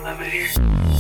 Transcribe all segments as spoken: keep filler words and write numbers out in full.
love it here.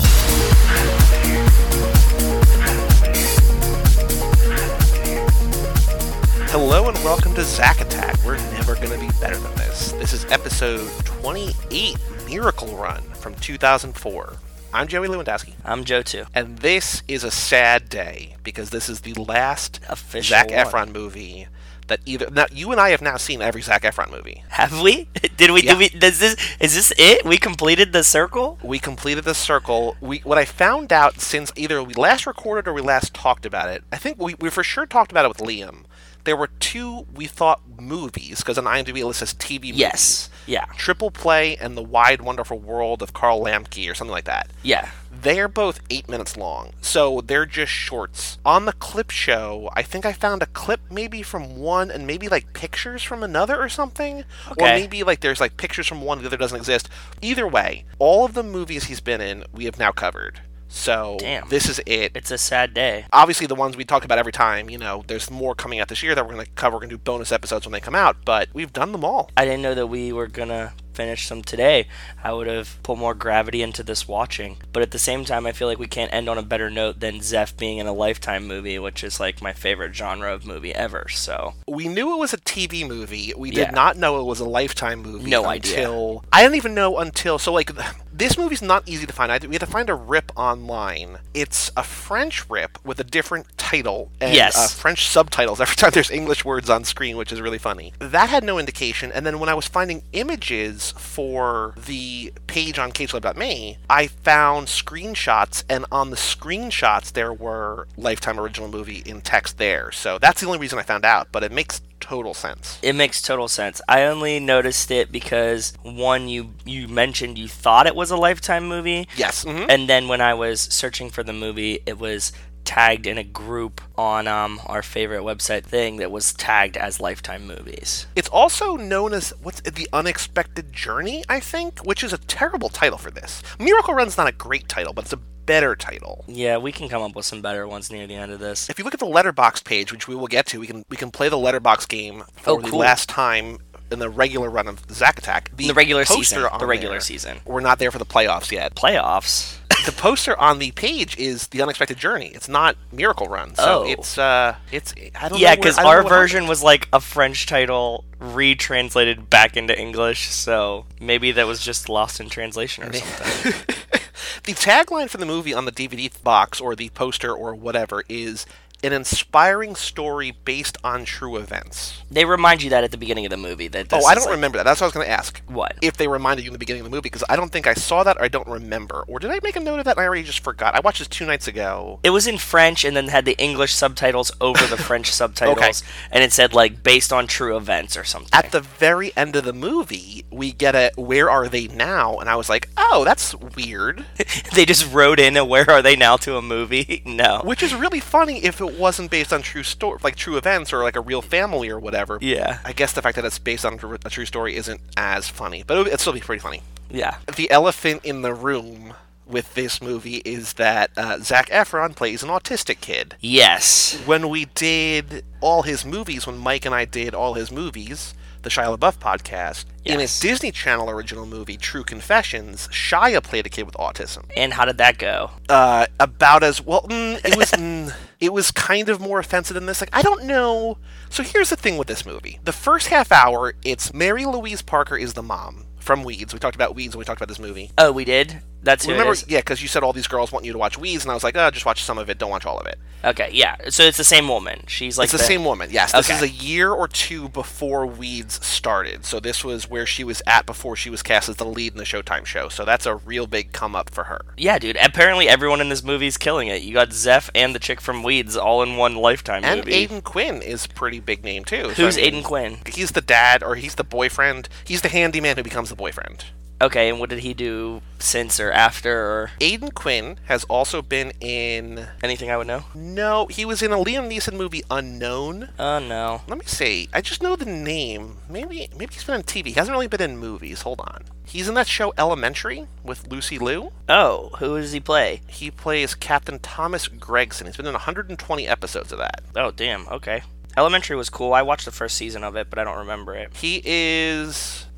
Hello and welcome to Zack Attack. We're never going to be better than this. This is episode twenty-eight, Miracle Run from two thousand four. I'm Joey Lewandowski. I'm Joe too. And this is a sad day because this is the last Official Zac one. Efron movie that either... Now, you and I have now seen every Zac Efron movie. Have we? Did we? Yeah. Did we? Does this? Is this it? We completed the circle? We completed the circle. We What I found out since either we last recorded or we last talked about it, I think we, we for sure talked about it with Liam. There were two, we thought, movies, because on IMDb it lists as T V movies. Yes. Yeah. Triple Play and The Wide Wonderful World of Carl Lampke or something like that. Yeah. They're both eight minutes long, so they're just shorts. On the clip show, I think I found a clip maybe from one and maybe like pictures from another or something. Okay. Or maybe like there's like pictures from one, the other doesn't exist. Either way, all of the movies he's been in, we have now covered. So Damn. This is it. It's a sad day. Obviously, the ones we talk about every time, you know, there's more coming out this year that we're going to cover. We're going to do bonus episodes when they come out, but we've done them all. I didn't know that we were gonna finish them today. I would have put more gravity into this watching. But at the same time, I feel like we can't end on a better note than Zeph being in a Lifetime movie, which is like my favorite genre of movie ever. So We knew it was a T V movie. We did Yeah. not know it was a Lifetime movie. No idea. until I didn't even know until so like this movie's not easy to find. I, we had to find a rip online. It's a French rip with a different title and Yes. uh, French subtitles every time there's English words on screen, which is really funny. That had no indication. And then when I was finding images for the page on cage lab dot me, I found screenshots, and on the screenshots there were Lifetime original movie in text there. So that's the only reason I found out, but it makes total sense. it makes total sense. I only noticed it because one, you you mentioned you thought it was a Lifetime movie, Yes. mhm. and then when I was searching for the movie, it was tagged in a group on um, our favorite website thing that was tagged as Lifetime movies. It's also known as what's The Unexpected Journey, I think, which is a terrible title for this. Miracle Run's not a great title, but it's a better title. Yeah, we can come up with some better ones near the end of this. If you look at the Letterboxd page, which we will get to, we can we can play the Letterboxd game for Oh, the cool. last time in the regular run of Zack Attack. The regular poster season. on The regular there- season. We're not there for the playoffs yet. Playoffs. The poster on the page is The Unexpected Journey. It's not Miracle Run. So Oh. it's uh it's I don't Yeah, know where- because I don't know our what version happened. was like a French title retranslated back into English, so maybe that was just lost in translation or something. The tagline for the movie on the D V D box or the poster or whatever is an inspiring story based on true events. They remind you that at the beginning of the movie. That this Oh, I is don't like- remember that. That's what I was going to ask. What? If they reminded you in the beginning of the movie, because I don't think I saw that or I don't remember. Or did I make a note of that and I already just forgot? I watched this two nights ago. It was in French and then had the English subtitles over the French subtitles, and it said like based on true events or something. At the very end of the movie, we get a "Where are they now?" and I was like, "Oh, that's weird." They just wrote in a "Where are they now?" to a movie. No. Which is really funny if it wasn't based on true story, like true events or like a real family or whatever. Yeah. I guess the fact that it's based on a true story isn't as funny, but it'd still be pretty funny. Yeah. The elephant in the room with this movie is that uh, Zac Efron plays an autistic kid. Yes. When we did all his movies, when Mike and I did all his movies, the Shia LaBeouf podcast, in his Yes. Disney Channel original movie, True Confessions, Shia played a kid with autism. And how did that go? Uh, about as well, mm, it was mm, it was kind of more offensive than this. Like, I don't know. So here's the thing with this movie. The first half hour, it's Mary Louise Parker is the mom from Weeds. We talked about Weeds when we talked about this movie. Oh, we did? That's who Remember, it is? yeah, because you said all these girls want you to watch Weeds, and I was like, oh, just watch some of it, don't watch all of it. Okay, yeah. So it's the same woman. She's like It's the, same woman, yes. This Okay. is a year or two before Weeds started. So this was where she was at before she was cast as the lead in the Showtime show. So that's a real big come up for her. Yeah, dude. Apparently everyone in this movie is killing it. You got Zeph and the chick from Weeds all in one Lifetime And movie. Aidan Quinn is a pretty big name, too. So, Who's I mean, Aidan Quinn? He's the dad, or he's the boyfriend. He's the handyman who becomes the boyfriend. Okay, and what did he do since or after or Aidan Quinn has also been in... anything I would know? No, he was in a Liam Neeson movie, Unknown. Oh, no. Let me see. I just know the name. Maybe maybe he's been on T V. He hasn't really been in movies. Hold on. He's in that show Elementary with Lucy Liu. Oh, who does he play? He plays Captain Thomas Gregson. He's been in one hundred twenty episodes of that. Oh, damn. Okay. Elementary was cool. I watched the first season of it, but I don't remember it. He is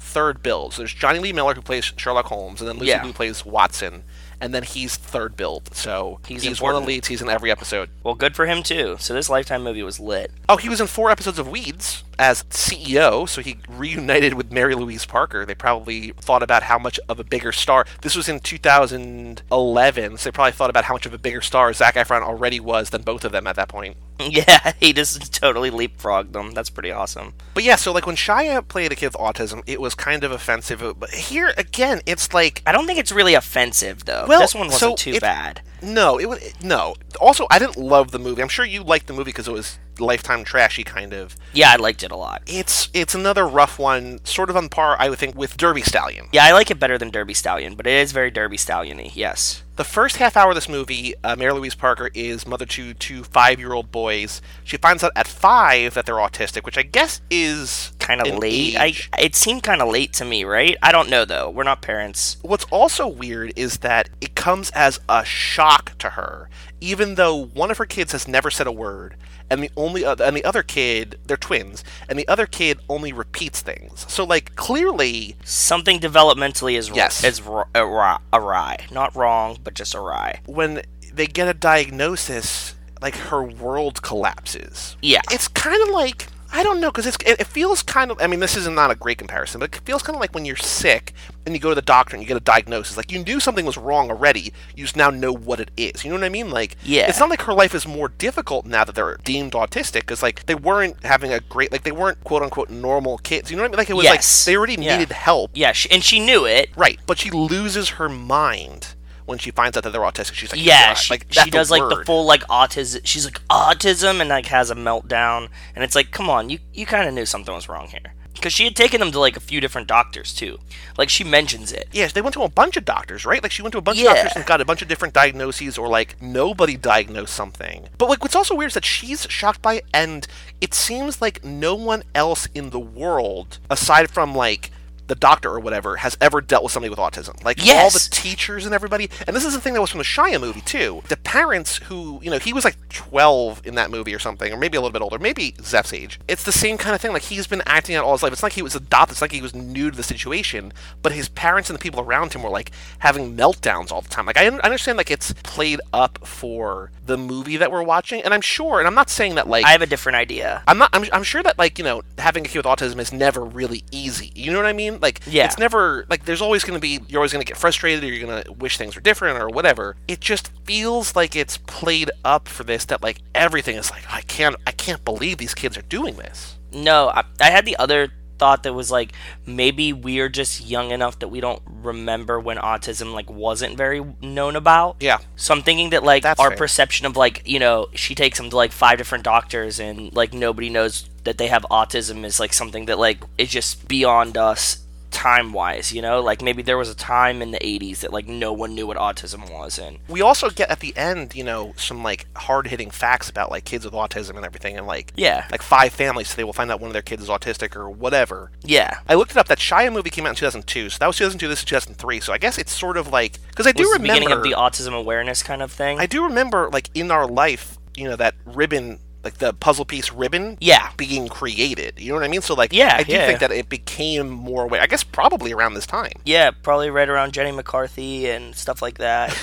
third billed. So there's Johnny Lee Miller, who plays Sherlock Holmes, and then Lucy Yeah. Liu plays Watson, and then he's third billed. So He's he's, one of important. the leads. He's in every episode. Well, good for him too. So this Lifetime movie was lit. Oh, he was in four episodes of Weeds as C E O, so he reunited with Mary Louise Parker. They probably thought about how much of a bigger star. This was in two thousand eleven, so they probably thought about how much of a bigger star Zac Efron already was than both of them at that point. Yeah, he just totally leapfrogged them. That's pretty awesome. But yeah, so like when Shia played a kid with autism, it was kind of offensive. But here again, it's like I don't think it's really offensive though. Well, this one wasn't so too it- bad. no, it was no. Also, I didn't love the movie. I'm sure you liked the movie because it was Lifetime trashy kind of. Yeah, I liked it a lot. It's it's another rough one, sort of on par, I would think, with Derby Stallion. Yeah, I like it better than Derby Stallion, but it is very Derby Stallion-y, yes. The first half hour of this movie, uh, Mary Louise Parker is mother to two five-year-old boys. She finds out at five that they're autistic, which I guess is Kind of an late. I, age. it seemed kind of late to me, right? I don't know, though. We're not parents. What's also weird is that it comes as a shock to her, even though one of her kids has never said a word, and the only other, and the other kid, they're twins, and the other kid only repeats things. So, like, clearly, Something developmentally is, Yes. is r- awry, awry. Not wrong, but just awry. when they get a diagnosis, like, her world collapses. Yeah. It's kind of like, I don't know, because it, it feels kind of, I mean, this is not a great comparison, but it feels kind of like when you're sick and you go to the doctor and you get a diagnosis. Like, you knew something was wrong already, you just now know what it is. You know what I mean? Like, Yeah. it's not like her life is more difficult now that they're deemed autistic, because, like, they weren't having a great, like, they weren't quote-unquote normal kids. You know what I mean? Like, it was Yes. like, they already Yeah. needed help. Yeah, she, and she knew it. Right, but she loses her mind when she finds out that they're autistic. She's like, Yeah, God, she, like, she that's does like the word. full like autism. She's like autism and like has a meltdown, and it's like, come on, you you kind of knew something was wrong here because she had taken them to like a few different doctors too. Like she mentions it. Yes, they went to a bunch of doctors, right? Like, she went to a bunch Yeah. of doctors and got a bunch of different diagnoses, or, like, nobody diagnosed something. But, like, what's also weird is that she's shocked by it, and it seems like no one else in the world, aside from, like, the doctor or whatever, has ever dealt with somebody with autism. Like, all Yes. the teachers and everybody. And this is the thing that was from the Shia movie, too. The parents who, you know, he was like twelve in that movie or something, or maybe a little bit older, maybe Zeph's age. It's the same kind of thing. Like, he's been acting out all his life. It's not like he was adopted. It's not like he was new to the situation. But his parents and the people around him were, like, having meltdowns all the time. Like, I un- understand, like, it's played up for the movie that we're watching. And I'm sure, and I'm not saying that, like... I have a different idea. I'm not. I'm, I'm sure that, like, you know, having a kid with autism is never really easy. You know what I mean? Like, Yeah. it's never like there's always going to be. You're always going to get frustrated, or you're going to wish things were different, or whatever. It just feels like it's played up for this. That like everything is like, I can't. I can't believe these kids are doing this. No, I, I had the other thought that was like maybe we're just young enough that we don't remember when autism like wasn't very known about. Yeah. So I'm thinking that like That's our fair. perception of like, you know, she takes them to like five different doctors and like nobody knows that they have autism is like something that like is just beyond us time wise, you know? Like maybe there was a time in the eighties that like no one knew what autism was, and We also get at the end, you know, some like hard hitting facts about like kids with autism and everything, and like yeah. like five families today will find out one of their kids is autistic or whatever. Yeah. I looked it up. That Shia movie came out in two thousand two, so that was two thousand two. This is two thousand three. So I guess it's sort of like because I do Was the remember beginning of the autism awareness kind of thing. I do remember, like, in our life, you know, that ribbon, like, the puzzle piece ribbon Yeah. being created. You know what I mean? So, like, Yeah, I do yeah. think that it became more aware. I guess probably around this time. Yeah, probably right around Jenny McCarthy and stuff like that.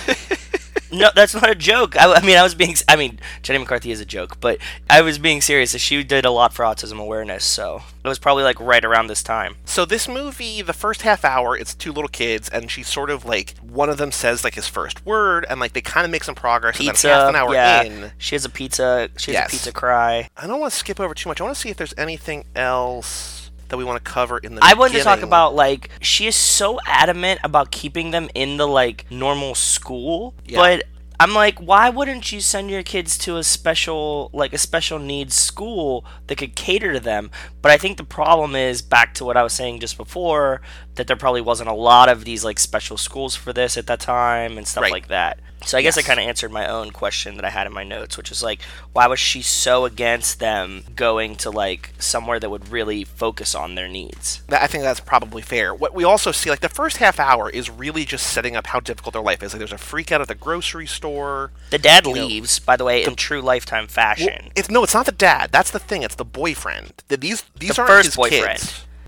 No, that's not a joke. I, I mean, I was being. I mean, Jenny McCarthy is a joke, but I was being serious. She did a lot for autism awareness, so it was probably like right around this time. So this movie, the first half hour, it's two little kids, and she's sort of, like, one of them says, like, his first word, and, like, they kind of make some progress, Pizza, and then half an hour yeah. in... She has a pizza. She has Yes. a pizza cry. I don't want to skip over too much. I want to see if there's anything else that we want to cover in the I wanted to talk beginning. about like she is so adamant about keeping them in the like normal school, Yeah. but I'm like, why wouldn't you send your kids to a special like a special needs school that could cater to them? But I think the problem is back to what I was saying just before, that there probably wasn't a lot of these like special schools for this at that time and stuff Right. like that. So I guess Yes. I kind of answered my own question that I had in my notes, which is like, why was she so against them going to like somewhere that would really focus on their needs? That- I think that's probably fair. What we also see, like, the first half hour is really just setting up how difficult their life is. Like, there's a freak out at the grocery store. The dad You know, leaves, by the way, in true Lifetime Well, fashion. it's no, it's not the dad. That's the thing. It's the boyfriend. The- These these The aren't first his boyfriend. kids.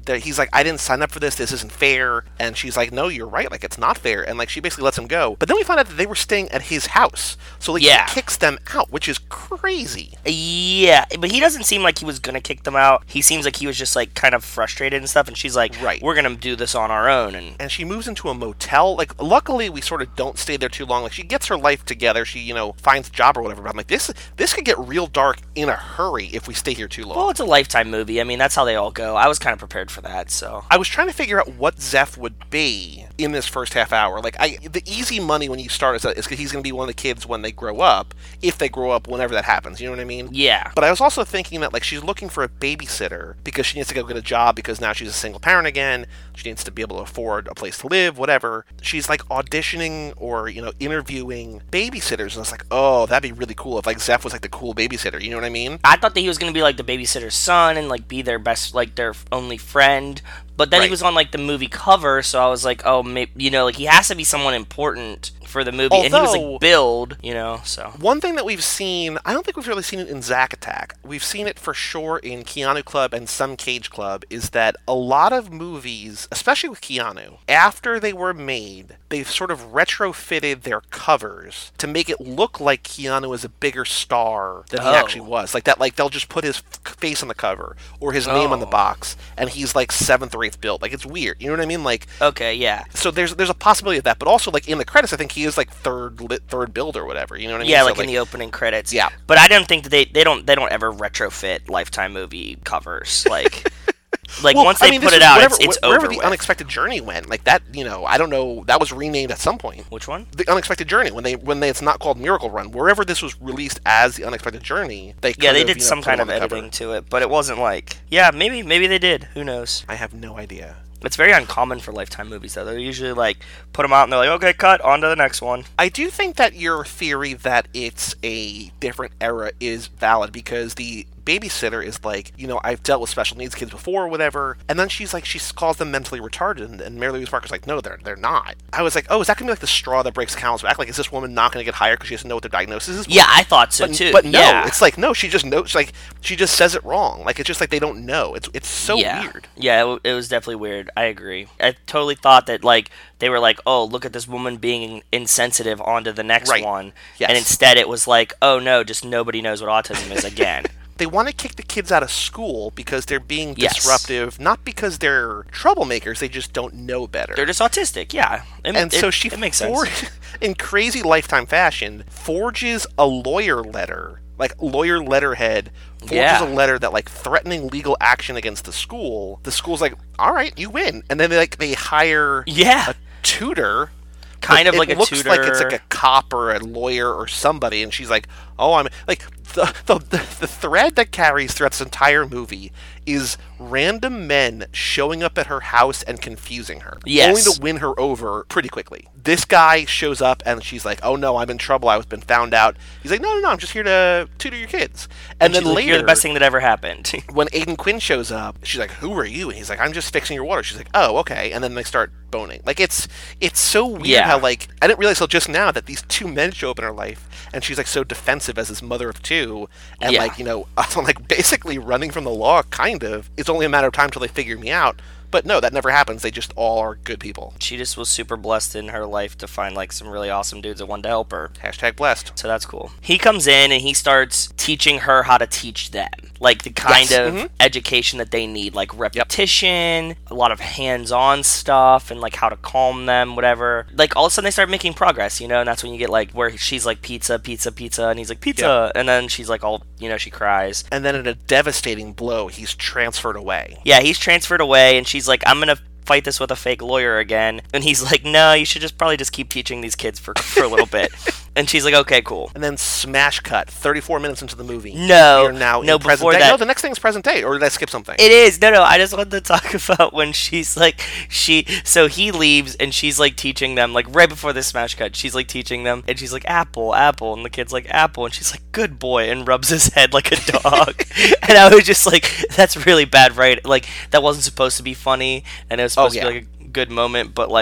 that he's like, I didn't sign up for this. This isn't fair. And she's like, no, you're right. Like, it's not fair. And like, she basically lets him go. But then we find out that they were staying at his house. So like, Yeah. he kicks them out, which is crazy. Yeah, but he doesn't seem like he was gonna kick them out. He seems like he was just like kind of frustrated and stuff. And she's like, Right. we're gonna do this on our own. And And she moves into a motel. Like, luckily, we sort of don't stay there too long. Like, she gets her life together. She, you know, finds a job or whatever. But I'm like, this this could get real dark in a hurry if we stay here too long. well, it's a Lifetime movie. I mean, that's how they all go. I was kind of prepared for that. So I was trying to figure out what Zeph would be in this first half hour. Like, I the easy money when you start is because he's going to be one of the kids when they grow up, if they grow up, whenever that happens. You know what I mean? yeah, But I was also thinking that, like, she's looking for a babysitter because she needs to go get a job because now she's a single parent again. She needs to be able to afford a place to live, whatever. She's, like, auditioning or, you know, interviewing babysitters. And I was like, oh, that'd be really cool if, like, Zeph was, like, the cool babysitter. You know what I mean? I thought that he was gonna be like the babysitter's son and like be their best, like their only friend. But then Right. he was on like the movie cover, so I was like, oh, maybe, you know, like he has to be someone important for the movie, and he was Although- like billed, you know. So One thing that we've seen, I don't think we've really seen it in Zack Attack. We've seen it for sure in Keanu Club and some Cage Club, is that a lot of movies, especially with Keanu, after they were made, they've sort of retrofitted their covers to make it look like Keanu is a bigger star than he Oh. actually was. Like that, like they'll just put his f- face on the cover or his name on the Oh. box, and he's like seventh or eighth build. Like it's weird. You know what I mean? Like okay, yeah, so there's there's a possibility of that, but also like in the credits, I think he is like third lit, third build or whatever. You know what I mean? yeah, So, like, in the opening credits. Yeah. but I don't think that they they don't they don't ever retrofit Lifetime movie covers like. Like Well, once I they mean, put this it is out, whatever, it's, it's wh- wherever over the with. Unexpected Journey went, like that, you know, I don't know, that was renamed at some point. Which one? The Unexpected Journey, when they when they, it's not called Miracle Run, wherever this was released as the Unexpected Journey, they Yeah, they could've, did you know, some put kind it of on the cover. editing to it, but it wasn't like yeah, maybe maybe they did. Who knows? I have no idea. It's very uncommon for Lifetime movies, though. They're usually like put them out and they're like, okay, cut, on to the next one. I do think that your theory that it's a different era is valid because the babysitter is like, you know, I've dealt with special needs kids before or whatever, and then she's like, she calls them mentally retarded, and, and Mary Louise Parker's like, no, they're they're not. I was like, oh, is that gonna be like the straw that breaks the camel's back? Like, is this woman not gonna get hired because she doesn't know what their diagnosis is? Yeah, I thought so But, too. but no, yeah. it's like no, she just knows. Like she just says it wrong. Like it's just like they don't know. It's it's so yeah. weird. Yeah, it, w- it was definitely weird. I agree. I totally thought that like they were like, oh, look at this woman being insensitive onto the next Right. one, Yes. and instead it was like, oh no, just nobody knows what autism is again. They want to kick the kids out of school because they're being Yes. disruptive, not because they're troublemakers. They just don't know better. They're just autistic. Yeah, it, and it- so she, it makes for- sense. in crazy Lifetime fashion, forges a lawyer letter, like lawyer letterhead, forges Yeah. a letter that like threatening legal action against the school. The school's like, all right, you win, and then they like they hire Yeah. a tutor. Kind but of like it a looks tutor. like it's like a cop or a lawyer or somebody, and she's like, "Oh, I'm like the the the, the thread that carries throughout this entire movie is random men showing up at her house and confusing her, Yes. only to win her over pretty quickly. This guy shows up and she's like, "Oh no, I'm in trouble. I've been found out." He's like, "No, no, no, I'm just here to tutor your kids." And, And then she's like, later, you're the best thing that ever happened. when Aiden Quinn shows up, she's like, "Who are you?" And he's like, "I'm just fixing your water." She's like, "Oh, okay." And then they start boning. Like it's it's so weird Yeah. how like I didn't realize till just now that these two men show up in her life, and she's like so defensive as this mother of two, and Yeah. like you know, I'm like basically running from the law. Kind of. It's only a matter of time till they figure me out. But no, that never happens. They just all are good people. She just was super blessed in her life to find like some really awesome dudes that wanted to help her. Hashtag blessed. So that's cool. He comes in and he starts teaching her how to teach them. Like the kind Yes, of mhm. education that they need. Like repetition, a lot of hands-on stuff, and like how to calm them, whatever. Like all of a sudden they start making progress, you know? And that's when you get like where she's like pizza, pizza, pizza, and he's like pizza. And then she's like all, you know, she cries. And then in a devastating blow, he's transferred away. Yeah, he's transferred away, and she's like, I'm gonna fight this with a fake lawyer again. And he's like, no, you should just probably just keep teaching these kids for, for a little bit. And she's like, okay, cool. And then smash cut, thirty-four minutes into the movie. No, You're now no, in present before day. that- No, the next thing's present day. Or did I skip something? It is. No, no, I just wanted to talk about when she's like, she, so he leaves and she's like teaching them, like right before this smash cut, she's like teaching them and she's like, apple, apple. And the kid's like, apple. And she's like, good boy. And rubs his head like a dog. And I was just like, that's really bad, right? Like, that wasn't supposed to be funny. And it was supposed Oh, to yeah. be like a good moment, but like,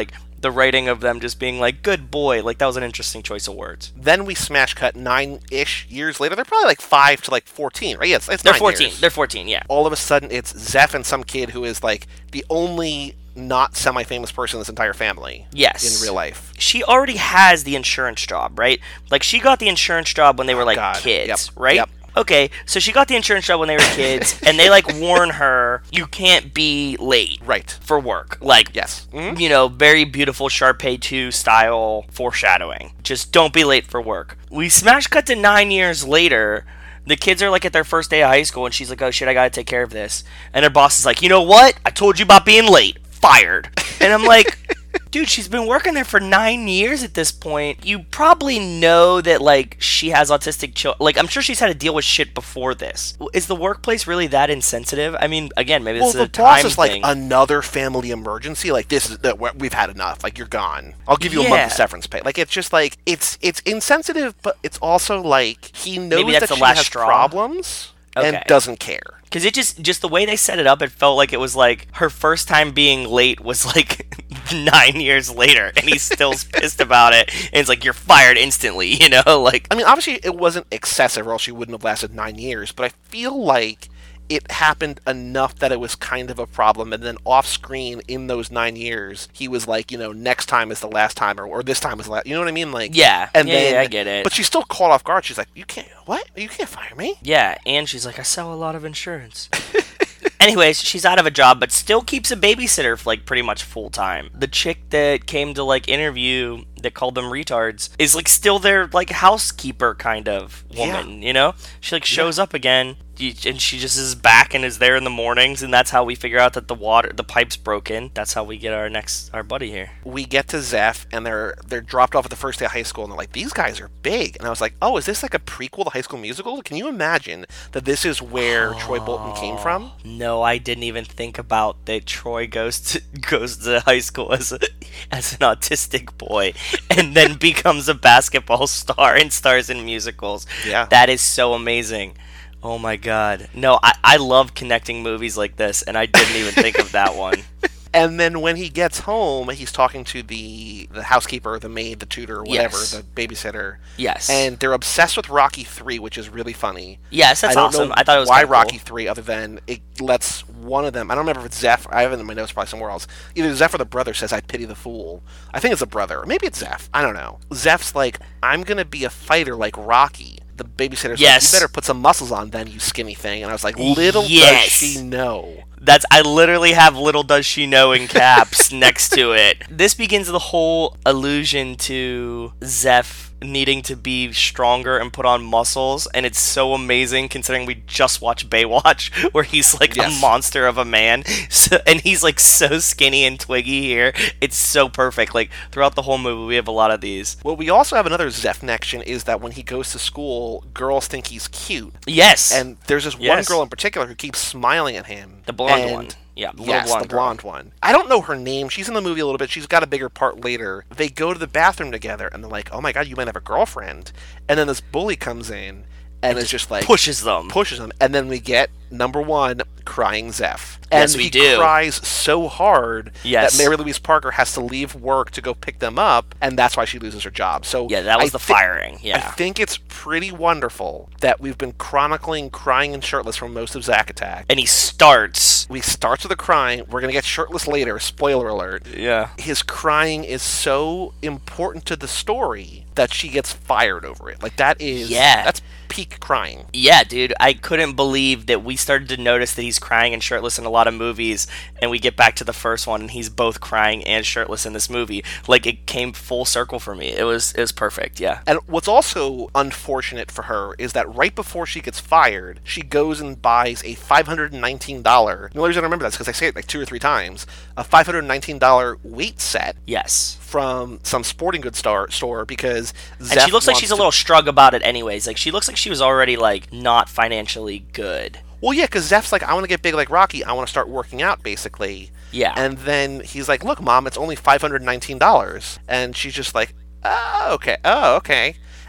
the writing of them just being like, good boy. Like, that was an interesting choice of words. Then we smash cut nine-ish years later. They're probably like five to like fourteen, right? Yeah, it's, it's They're nine fourteen. years. They're fourteen, yeah. All of a sudden, it's Zeph and some kid who is like the only not semi-famous person in this entire family. Yes. In real life. She already has the insurance job, right? Like, she got the insurance job when they were, Oh, like, God. kids, Yep. right? Yep. Okay, so she got the insurance job when they were kids, and they, like, warn her, you can't be late. Right. For work. Like, Yes. Mm-hmm. you know, very beautiful Sharpay two style foreshadowing. Just don't be late for work. We smash cut to nine years later. The kids are like at their first day of high school, and she's like, oh shit, I gotta take care of this. And her boss is like, you know what? I told you about being late. Fired. And I'm like, dude, she's been working there for nine years at this point. You probably know that, like, she has autistic children. Like, I'm sure she's had to deal with shit before this. Is the workplace really that insensitive? I mean, again, maybe Well, this is the a boss time is like thing. another family emergency. Like, this is that we've had enough. Like, you're gone. I'll give you a Yeah. monthly severance pay. Like, it's just like it's it's insensitive, but it's also like he knows Maybe that's that the she last has straw. problems and Okay. doesn't care. Because it just, just the way they set it up, it felt like it was like her first time being late was like nine years later, and he's still pissed about it. And it's like, you're fired instantly, you know? Like, I mean, obviously, it wasn't excessive, or else she wouldn't have lasted nine years. But I feel like it happened enough that it was kind of a problem. And then off screen in those nine years, he was like, you know, next time is the last time, or, or this time is the last. You know what I mean? Like, yeah, And yeah, then, yeah, I get it. But she's still caught off guard. She's like, you can't. What? You can't fire me. Yeah, and she's like, I sell a lot of insurance. Anyways, she's out of a job, but still keeps a babysitter for, like, pretty much full time. The chick that came to, like, interview that called them retards is, like, still their, like, housekeeper kind of woman, you know? She, like, shows up again, and she just is back and is there in the mornings, and that's how we figure out that the water, the pipe's broken. That's how we get our next, our buddy here. We get to Zeph, and they're they're dropped off at the first day of high school, and they're like, these guys are big. And I was like, oh, is this like a prequel to High School Musical? Can you imagine that this is where Troy Bolton came from? No, I didn't even think about that Troy goes to goes to high school as a, as an autistic boy and then becomes a basketball star and stars in musicals. Yeah. That is so amazing. Oh my god. No, I, I love connecting movies like this, and I didn't even think of that one. And then when he gets home, he's talking to the the housekeeper, the maid, the tutor, whatever, Yes. the babysitter. Yes. And they're obsessed with Rocky three, which is really funny. Yes, that's I don't awesome. know I thought it was why kinda cool. Rocky three, other than it lets one of them. I don't remember if it's Zeph. I have it in my notes, probably somewhere else. Either Zeph or the brother says, "I pity the fool." I think it's the brother, or maybe it's Zeph. I don't know. Zeph's like, "I'm gonna be a fighter like Rocky." The babysitter's Yes. like, "You better put some muscles on, then, you skinny thing." And I was like, "Little Yes. does she know." That's I literally have little does she know in caps next to it. This begins the whole allusion to Zeph needing to be stronger and put on muscles, and it's so amazing considering we just watched Baywatch where he's like Yes. a monster of a man, so, and he's like so skinny and twiggy here. It's so perfect. Like throughout the whole movie we have a lot of these. Well, we also have another Zeph connection, is that when he goes to school, girls think he's cute. Yes. And there's this one Yes. girl in particular who keeps smiling at him. The blonde And- one. Yeah, little Yes, blonde the girl. blonde one. I don't know her name. She's in the movie a little bit. She's got a bigger part later. They go to the bathroom together, and they're like, "Oh my god, you might have a girlfriend." And then this bully comes in, and is just like pushes them. pushes them, and then we get number one, crying Zeph. And Yes, we he do. cries so hard Yes. that Mary Louise Parker has to leave work to go pick them up, and that's why she loses her job. So Yeah, that was I the thi- firing. I Yeah. think it's pretty wonderful that we've been chronicling crying and shirtless for most of Zack Attack. And he starts. We start with the crying. We're going to get shirtless later. Spoiler alert. Yeah. His crying is so important to the story that she gets fired over it. Like, that is... Yeah. That's peak crying. Yeah, dude, I couldn't believe that we started to notice that he's crying and shirtless in a lot of movies, and we get back to the first one, and he's both crying and shirtless in this movie. Like, it came full circle for me. It was it was perfect, yeah. And what's also unfortunate for her is that right before she gets fired, she goes and buys a five hundred nineteen dollars, the only reason I remember that is because I say it like two or three times, a five hundred nineteen dollars weight set Yes. from some sporting goods star, store because And Zeph she looks like wants she's a to- little strug about it anyways. Like, she looks like she was already, like, not financially good. Well, yeah, because Zeph's like, I want to get big like Rocky. I want to start working out, basically. Yeah. And then he's like, look, Mom, it's only five hundred nineteen dollars. And she's just like, oh, okay. Oh, okay.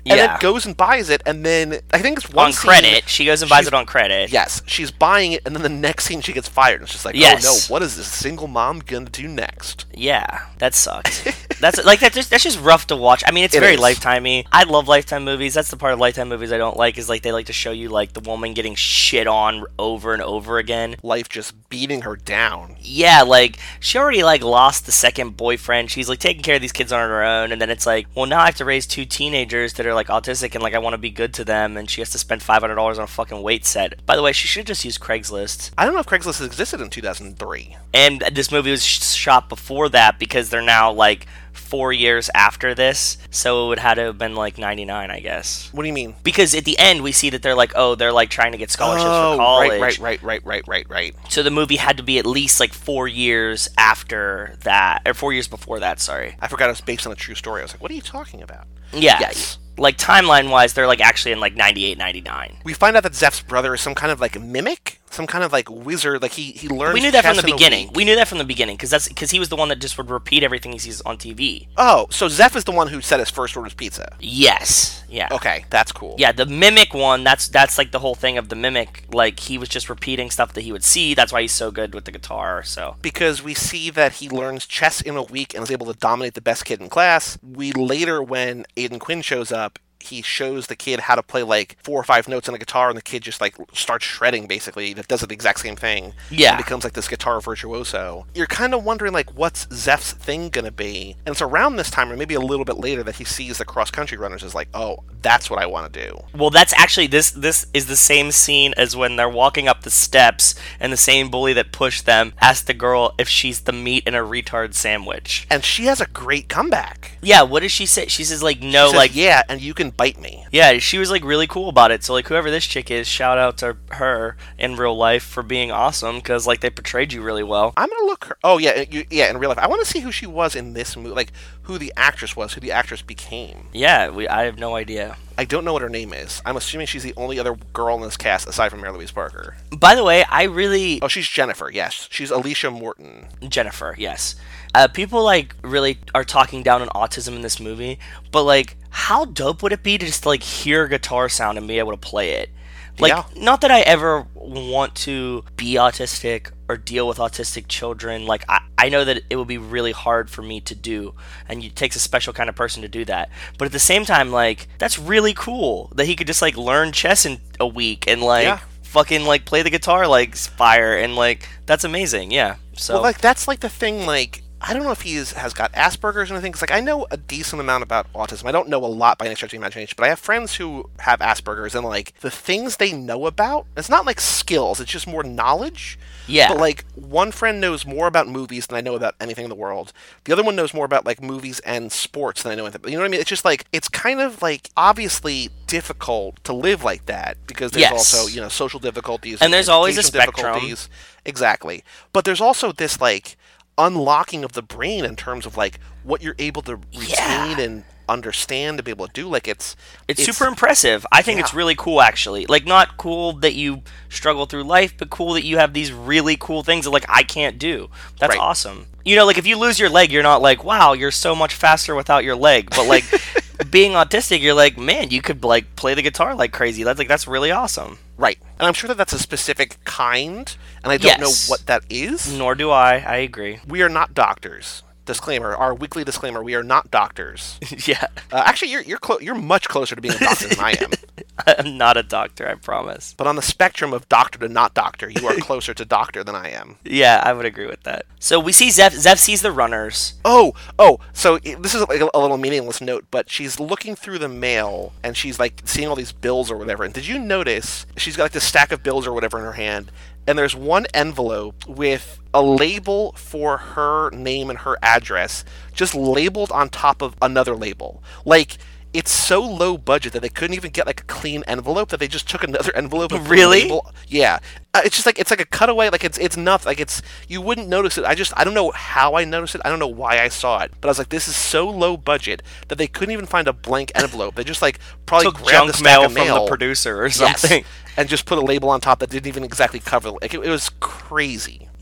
and Yeah. then goes and buys it, and then I think it's one On scene- credit. She goes and buys she's- it on credit. Yes, she's buying it, and then the next scene she gets fired. And it's just like, Yes. oh no, what is this single mom gonna do next? Yeah, that sucked. That's like that. Just, that's just rough to watch. I mean, it's It very is. Lifetimey. I love Lifetime movies. That's the part of Lifetime movies I don't like. Is like they like to show you like the woman getting shit on over and over again. Life just beating her down. Yeah, like she already like lost the second boyfriend. She's like taking care of these kids on her own, and then it's like, well, now I have to raise two teenagers that are like autistic, and like I want to be good to them, and she has to spend five hundred dollars on a fucking weight set. By the way, she should just use Craigslist. I don't know if Craigslist existed in two thousand three. And this movie was sh- shot before that because they're now like four years after this, so it would have to have been like ninety-nine, I guess. What do you mean? Because at the end we see that they're like, oh, they're like trying to get scholarships oh, for college. right, right, right, right, right, right, right. So the movie had to be at least like four years after that, or four years before that. Sorry. I forgot it was based on a true story. I was like, what are you talking about? Yeah. Yes. Like timeline wise, they're like actually in like ninety-eight, ninety-nine. We find out that Zeph's brother is some kind of like mimic, some kind of like wizard. Like he he learns. We knew that from chess the in a beginning. week. We knew that from the beginning because that's because he was the one that just would repeat everything he sees on T V. Oh, so Zeph is the one who said his first word was pizza. Yes. Yeah. Okay, that's cool. Yeah, the mimic one, that's that's like the whole thing of the mimic. Like he was just repeating stuff that he would see. That's why he's so good with the guitar. So Because we see that he learns chess in a week and is able to dominate the best kid in class. We later, when Aidan Quinn shows up, he shows the kid how to play like four or five notes on a guitar, and the kid just like starts shredding. Basically, that does the exact same thing. Yeah. and becomes like this guitar virtuoso. You're kind of wondering like, what's Zeph's thing gonna be? And it's around this time, or maybe a little bit later, that he sees the cross country runners as like, oh, that's what I want to do. well, that's actually this this is the same scene as when they're walking up the steps, and the same bully that pushed them asks the girl if she's the meat in a retard sandwich. And she has a great comeback. Yeah, what does she say? She says like no, She says, like yeah, and you can bite me. yeah, she was like really cool about it. So like whoever this chick is, shout out to her in real life for being awesome because like they portrayed you really well. I'm gonna look her. Oh yeah, you, yeah. In real life, I want to see who she was in this movie, like who the actress was, who the actress became. Yeah, we I have no idea. I don't know what her name is. I'm assuming she's the only other girl in this cast aside from Mary Louise Parker. By the way, I really Oh, she's Jennifer. Yes, she's Alicia Morton. Jennifer, yes. Uh, people like really are talking down on autism in this movie, but like, how dope would it be to just like hear a guitar sound and be able to play it? Like, Yeah. not that I ever want to be autistic or deal with autistic children. Like, I, I know that it would be really hard for me to do, and it takes a special kind of person to do that. But at the same time, like, that's really cool that he could just like learn chess in a week and like. Yeah. Fucking like play the guitar like fire, and like that's amazing. Yeah. So Well, like that's like the thing. Like I don't know if he is, has got Asperger's or anything. Because like I know a decent amount about autism. I don't know a lot by any stretch of the imagination, but I have friends who have Asperger's, and like the things they know about, it's not like skills. It's just more knowledge. yeah. But like one friend knows more about movies than I know about anything in the world. The other one knows more about like movies and sports than I know anything. You know what I mean? It's just like it's kind of like obviously difficult to live like that because there's Yes. also, you know, social difficulties And there's always a educational spectrum. difficulties. Exactly. But there's also this like unlocking of the brain in terms of like what you're able to retain Yeah. and understand to be able to do. Like it's It's, super impressive. I think it's Yeah. really cool, actually. Like, not cool that you struggle through life, but cool that you have these really cool things that, like, I can't do. That's Right. awesome. You know, like, if you lose your leg, you're not like, wow, you're so much faster without your leg. But, like, being autistic, you're like, man, you could, like, play the guitar like crazy. That's, like, that's really awesome. Right. And I'm sure that that's a specific kind, and I don't Yes. know what that is. Nor do I. I agree. We are not doctors. Disclaimer, our weekly disclaimer, we are not doctors. Yeah. Uh, actually, you're you're clo- you're much closer to being a doctor than I am. I'm not a doctor, I promise. But on the spectrum of doctor to not doctor, you are closer to doctor than I am. Yeah, I would agree with that. So we see Zeph. Zeph sees the runners. Oh, oh, so i- this is like a, a little meaningless note, but she's looking through the mail and she's like seeing all these bills or whatever. And did you notice she's got like this stack of bills or whatever in her hand, and there's one envelope with a label for her name and her address just labeled on top of another label. Like, it's so low budget that they couldn't even get like a clean envelope, that they just took another envelope and put a Really? label- Yeah. Uh, it's just like it's like a cutaway, like it's it's nothing, like it's you wouldn't notice it. I just I don't know how I noticed it. I don't know why I saw it, but I was like, this is so low budget that they couldn't even find a blank envelope. They just like probably Took grabbed junk the stack mail of from mail the producer or Yes, something. and just put a label on top that didn't even exactly cover. Like it, it was crazy.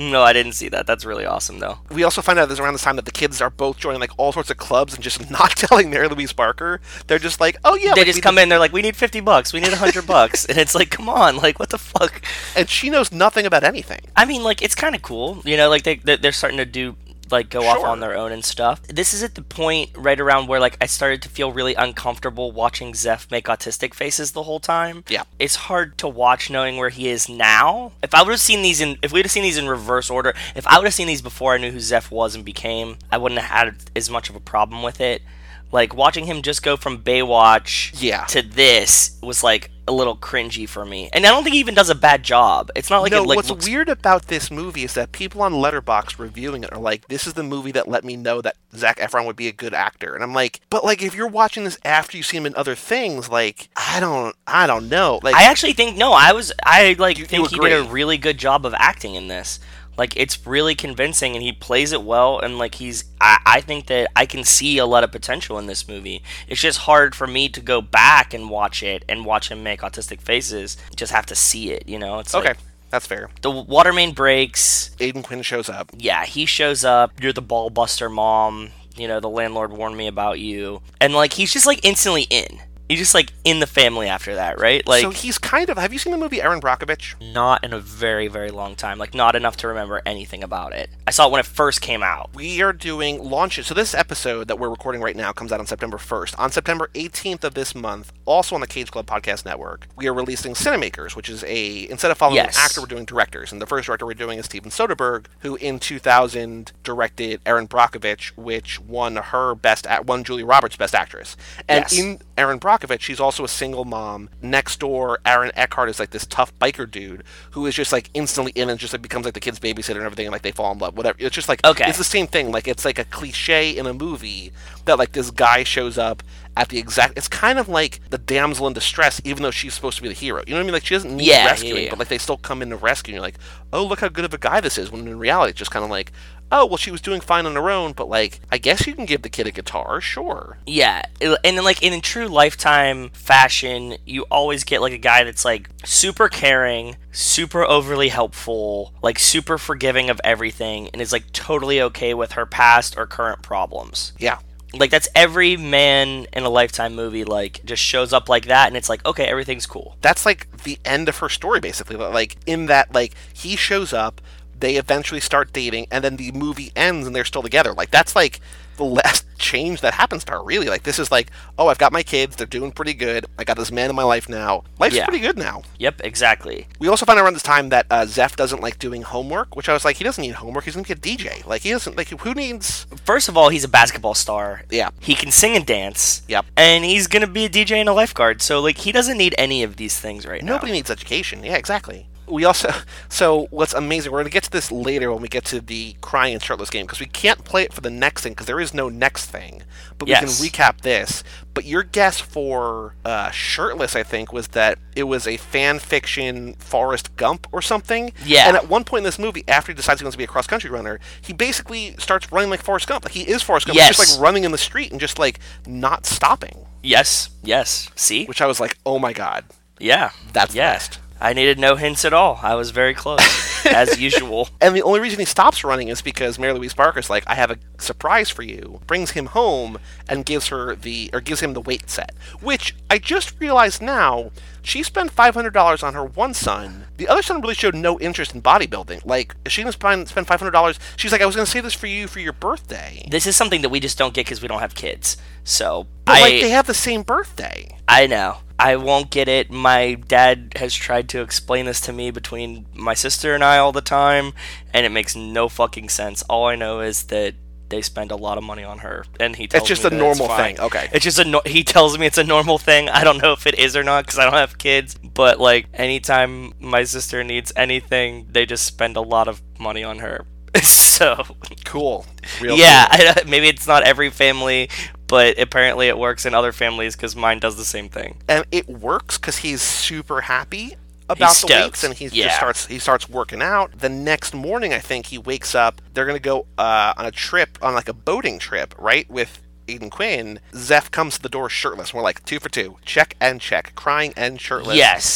No, I didn't see that. That's really awesome, though. We also find out this around this time that the kids are both joining like all sorts of clubs and just not telling Mary Louise Parker. They're just like, oh yeah. They like, just come in, they're like, we need fifty bucks, we need one hundred bucks. And it's like, come on, like, what the fuck? And she knows nothing about anything. I mean, like, it's kind of cool. You know, like, they, they're starting to do, like, go off Sure. on their own and stuff. This is at the point right around where, like, I started to feel really uncomfortable watching Zeph make autistic faces the whole time. Yeah. It's hard to watch knowing where he is now. If I would have seen these in, if we would have seen these in reverse order, if I would have seen these before I knew who Zeph was and became, I wouldn't have had as much of a problem with it. Like, watching him just go from Baywatch Yeah. to this was, like, a little cringy for me. And I don't think he even does a bad job. It's not like no, it, like, what's looks... weird about this movie is that people on Letterboxd reviewing it are like, this is the movie that let me know that Zac Efron would be a good actor. And I'm like, but, like, if you're watching this after you see him in other things, like, I don't, I don't know. Like, I actually think, no, I was, I, like, You- you think he did a agree. really good job of acting in this. Like, it's really convincing, and he plays it well, and, like, he's... I, I think that I can see a lot of potential in this movie. It's just hard for me to go back and watch it, and watch him make autistic faces. Just have to see it, you know? It's okay, like, that's fair. the water main breaks. Aidan Quinn shows up. Yeah, he shows up. You're the ball buster mom. You know, the landlord warned me about you. And, like, he's just, like, instantly in. He's just, like, in the family after that, right? Like, So he's kind of, have you seen the movie Erin Brockovich? not in a very, very long time. Like, not enough to remember anything about it. I saw it when it first came out. We are doing launches. So this episode that we're recording right now comes out on September first. On September eighteenth of this month, also on the Cage Club Podcast Network, we are releasing Cinemakers, which is a, instead of following Yes. an actor, we're doing directors. And the first director we're doing is Steven Soderbergh, who in two thousand directed Erin Brockovich, which won her best, at won Julia Roberts Best Actress. And Yes. in Erin Brockovich, she's also a single mom. Next door, Aaron Eckhart is like this tough biker dude who is just like instantly in and just like becomes like the kid's babysitter and everything, and like they fall in love, whatever. It's just like, Okay. it's the same thing. Like, it's like a cliche in a movie that like this guy shows up at the exact, it's kind of like the damsel in distress, even though she's supposed to be the hero. You know what I mean? Like, she doesn't need Yeah, rescuing, yeah, yeah. but like they still come in to rescue, and you're like, oh, look how good of a guy this is, when in reality it's just kind of like, oh, well, she was doing fine on her own, but like, I guess you can give the kid a guitar, sure. Yeah, it- and then, like, in true Lifetime fashion, you always get, like, a guy that's, like, super caring, super overly helpful, like, super forgiving of everything, and is, like, totally okay with her past or current problems. Yeah. Like, that's every man in a Lifetime movie, like, just shows up like that, and it's like, okay, everything's cool. That's like the end of her story, basically. Like, in that, like, he shows up, they eventually start dating, and then the movie ends and they're still together. Like, that's like the last change that happens to her, really. Like, this is like, oh, I've got my kids, they're doing pretty good, I got this man in my life now. Life's Yeah. pretty good now. Yep, exactly. We also find out around this time that uh, Zeph doesn't like doing homework, which I was like, he doesn't need homework, he's gonna be a D J. Like, he doesn't, like, who needs... First of all, he's a basketball star. Yeah. He can sing and dance. Yep. And he's gonna be a D J and a lifeguard, so, like, he doesn't need any of these things right now. Nobody needs education. Yeah, exactly. We also, so what's amazing, we're going to get to this later when we get to the crying and shirtless game, because we can't play it for the next thing, because there is no next thing. But we Yes. can recap this. But your guess for uh, shirtless, I think, was that it was a fan fiction Forrest Gump or something. Yeah. And at one point in this movie, after he decides he wants to be a cross-country runner, he basically starts running like Forrest Gump. Like, he is Forrest Gump. Yes. He's just like running in the street and just like not stopping. Yes, yes. See? Which I was like, oh my god, Yeah. that's yeah. fast. I needed no hints at all. I was very close, as usual. And the only reason he stops running is because Mary Louise Parker's like, I have a surprise for you, brings him home and gives her the, or gives him the weight set. Which, I just realized now, she spent five hundred dollars on her one son. The other son really showed no interest in bodybuilding. Like, is she going to spend spend five hundred dollars? She's like, I was going to save this for you for your birthday. This is something that we just don't get because we don't have kids. So, But, I, like, they have the same birthday. I know. I won't get it. My dad has tried to explain this to me between my sister and I all the time, and it makes no fucking sense. All I know is that they spend a lot of money on her, and he tells It's just me a that normal it's fine. thing. Okay. It's just a no- he tells me it's a normal thing. I don't know if it is or not because I don't have kids, but like anytime my sister needs anything, they just spend a lot of money on her. So Cool. Real yeah, cool. I, maybe it's not every family, but apparently it works in other families because mine does the same thing. And it works because he's super happy about He's the stoked. weights, and he Yeah. just starts he starts working out. The next morning, I think he wakes up. They're gonna go uh, on a trip, on like a boating trip, right? With Aidan Quinn. Zeph comes to the door shirtless. We're like two for two, check and check, crying and shirtless. Yes.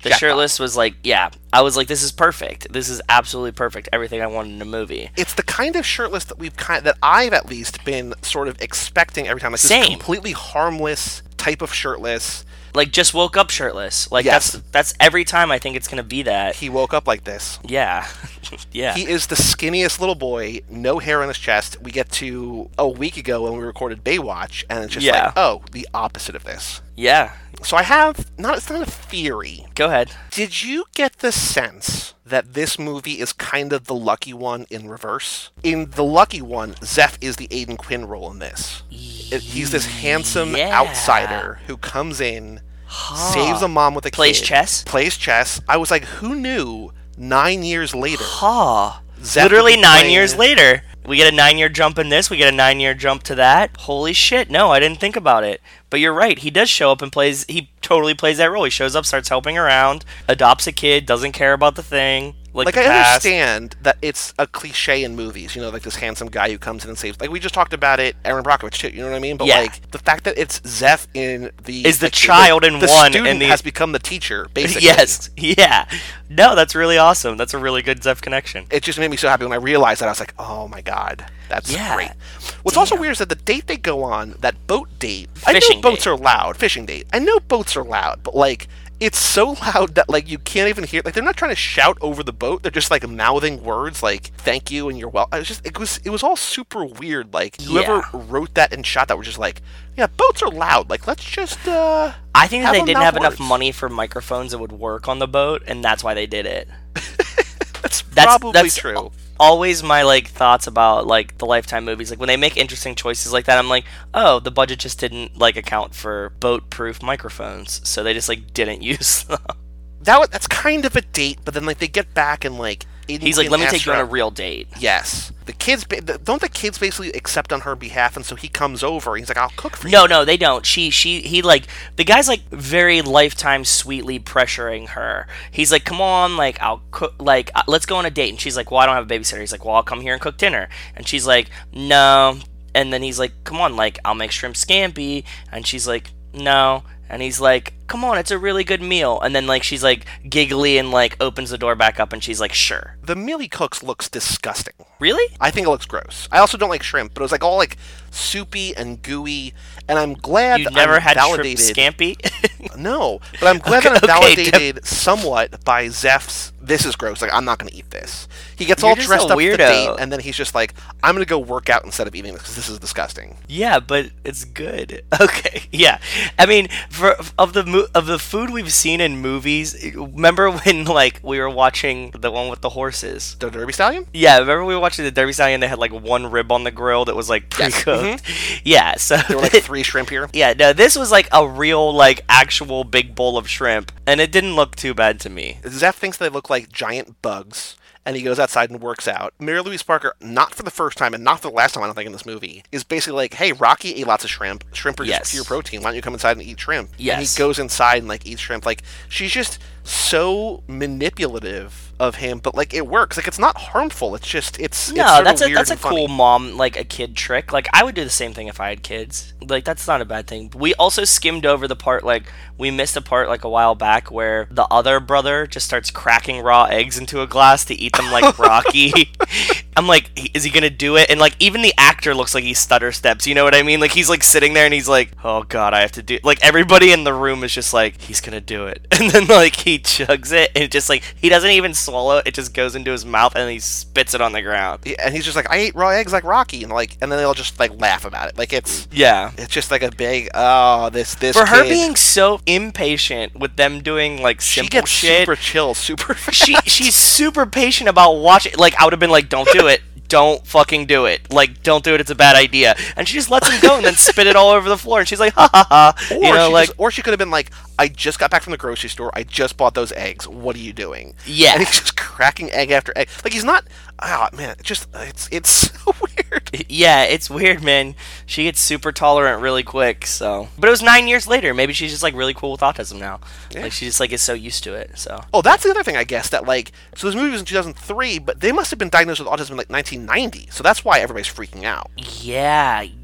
The Jackpot. shirtless was like, yeah. I was like, this is perfect. This is absolutely perfect. Everything I wanted in a movie. It's the kind of shirtless that we've kind that I've at least been sort of expecting every time. Like this Same. completely harmless type of shirtless. Like, just woke up shirtless. Like, Yes. that's that's every time I think it's going to be that. He woke up like this. Yeah. yeah. He is the skinniest little boy, no hair on his chest. We get to a week ago when we recorded Baywatch, and it's just Yeah. like, oh, the opposite of this. yeah. So I have, not it's not a theory. Go ahead. Did you get the sense that this movie is kind of the Lucky One in reverse? In the Lucky One, Zeph is the Aidan Quinn role in this. It- He's this handsome Yeah. outsider who comes in, saves a mom with a Plays kid. chess? Plays chess. I was like, who knew nine years later? Ha. Zeph Literally would be nine playing- years later. We get a nine-year jump in this. We get a nine-year jump to that. Holy shit. No, I didn't think about it. But you're right. He does show up and plays... He totally plays that role. He shows up, starts helping around, adopts a kid, doesn't care about the thing. Like, Like, the I past. understand that it's a cliche in movies, you know, like this handsome guy who comes in and saves. Like, we just talked about it, Aaron Brockovich, too, you know what I mean? But, Yeah. like, the fact that it's Zeph in the. Is the like, child in the one student and the- has become the teacher, basically. Yes. Yeah. No, that's really awesome. That's a really good Zeph connection. It just made me so happy when I realized that. I was like, oh my god, that's Yeah. great. What's also Damn. weird is that the date they go on, that boat date, I Fishing know boats date. are loud, fishing date. I know boats are loud, but like, it's so loud that like you can't even hear. Like they're not trying to shout over the boat; they're just like mouthing words like "thank you" and "you're well." I was just it was it was all super weird. Like whoever Yeah. wrote that and shot that were just like, yeah, boats are loud. Like let's just. uh I think that have they them didn't mouth have enough words. money for microphones that would work on the boat, and that's why they did it. That's, That's probably that's true. always my like thoughts about like the Lifetime movies. Like when they make interesting choices like that, I'm like, oh, the budget just didn't like account for boat-proof microphones, so they just like didn't use them. That wa- that's kind of a date, but then like they get back and like Aiden He's like, Quinn let me asks take you her on a out. real date. Yes, the kids ba- the- don't the kids basically accept on her behalf, and so he comes over. He's like, "I'll cook for you." No, no, they don't. She, she, he, like, the guy's, like, very Lifetime sweetly pressuring her. He's like, come on, like, I'll cook, like, uh, let's go on a date. And she's like, well, I don't have a babysitter. He's like, well, I'll come here and cook dinner. And she's like, no. And then he's like, come on, like, I'll make shrimp scampi. And she's like, no. And he's like, come on, it's a really good meal. And then, like, she's, like, giggly and, like, opens the door back up and she's like, sure. The meal he cooks looks disgusting. Really? I think it looks gross. I also don't like shrimp, but it was like all like soupy and gooey. And I'm glad You've that never I'm had validated. shrimp scampi? No, but I'm glad Okay, that I'm okay, validated somewhat by Zeph's. This is gross. Like I'm not going to eat this. He gets You're all just dressed a up for the weirdo. date, and then he's just like, "I'm going to go work out instead of eating this because this is disgusting." Yeah, but it's good. Okay, yeah. I mean, for of the mo- of the food we've seen in movies, remember when like we were watching the one with the horses? The Derby Stallion. Yeah, remember we were watching the Derby Stallion? They had like one rib on the grill that was like Yes, pre-cooked. Yeah, so There were like three shrimp here. yeah, no, this was like a real like actual big bowl of shrimp, and it didn't look too bad to me. Zeph thinks they look like giant bugs, and he goes outside and works out. Mary Louise Parker, not for the first time and not for the last time, I don't think, in this movie, is basically like, hey, Rocky ate lots of shrimp. Shrimp are Yes. just pure protein. Why don't you come inside and eat shrimp? And Yes. he goes inside and, like, eats shrimp. Like, she's just so manipulative of him, but, like, it works. Like, it's not harmful. It's just, it's, it's No, sort that's of a weird that's a and funny. cool mom like a kid trick. Like I would do the same thing if I had kids. Like that's not a bad thing. We also skimmed over the part like we missed a part like a while back where the other brother just starts cracking raw eggs into a glass to eat them like Rocky. I'm like, is he gonna do it? And like even the actor looks like he stutter steps. You know what I mean? Like he's like sitting there and he's like, oh god, I have to do. Like everybody in the room is just like, he's gonna do it. And then like he chugs it and it just like he doesn't even swallow it. It just goes into his mouth and he spits it on the ground. Yeah, and he's just like, I ate raw eggs like Rocky, and like, and then they'll just like laugh about it. Like it's, Yeah. it's just like a big, oh, this this. For her kid, being so impatient with them doing like she simple gets shit, super chill, super fast. she she's super patient about watching. Like I would have been like, "Don't do it, don't fucking do it. Like don't do it. It's a bad idea." And she just lets him go and then spit it all over the floor. And she's like, "Ha ha ha!" Or You know, she like just, or she could have been like, I just got back from the grocery store. I just bought those eggs. What are you doing? Yeah. And he's just cracking egg after egg. Like he's not. Oh man, it just it's it's so weird. yeah, it's weird, man. She gets super tolerant really quick. So, but it was nine years later. Maybe she's just like really cool with autism now. Yeah. Like she just like is so used to it. So Oh, that's the other thing, I guess. That like, so this movie was in two thousand three, but they must have been diagnosed with autism in like nineteen ninety. So that's why everybody's freaking out. yeah,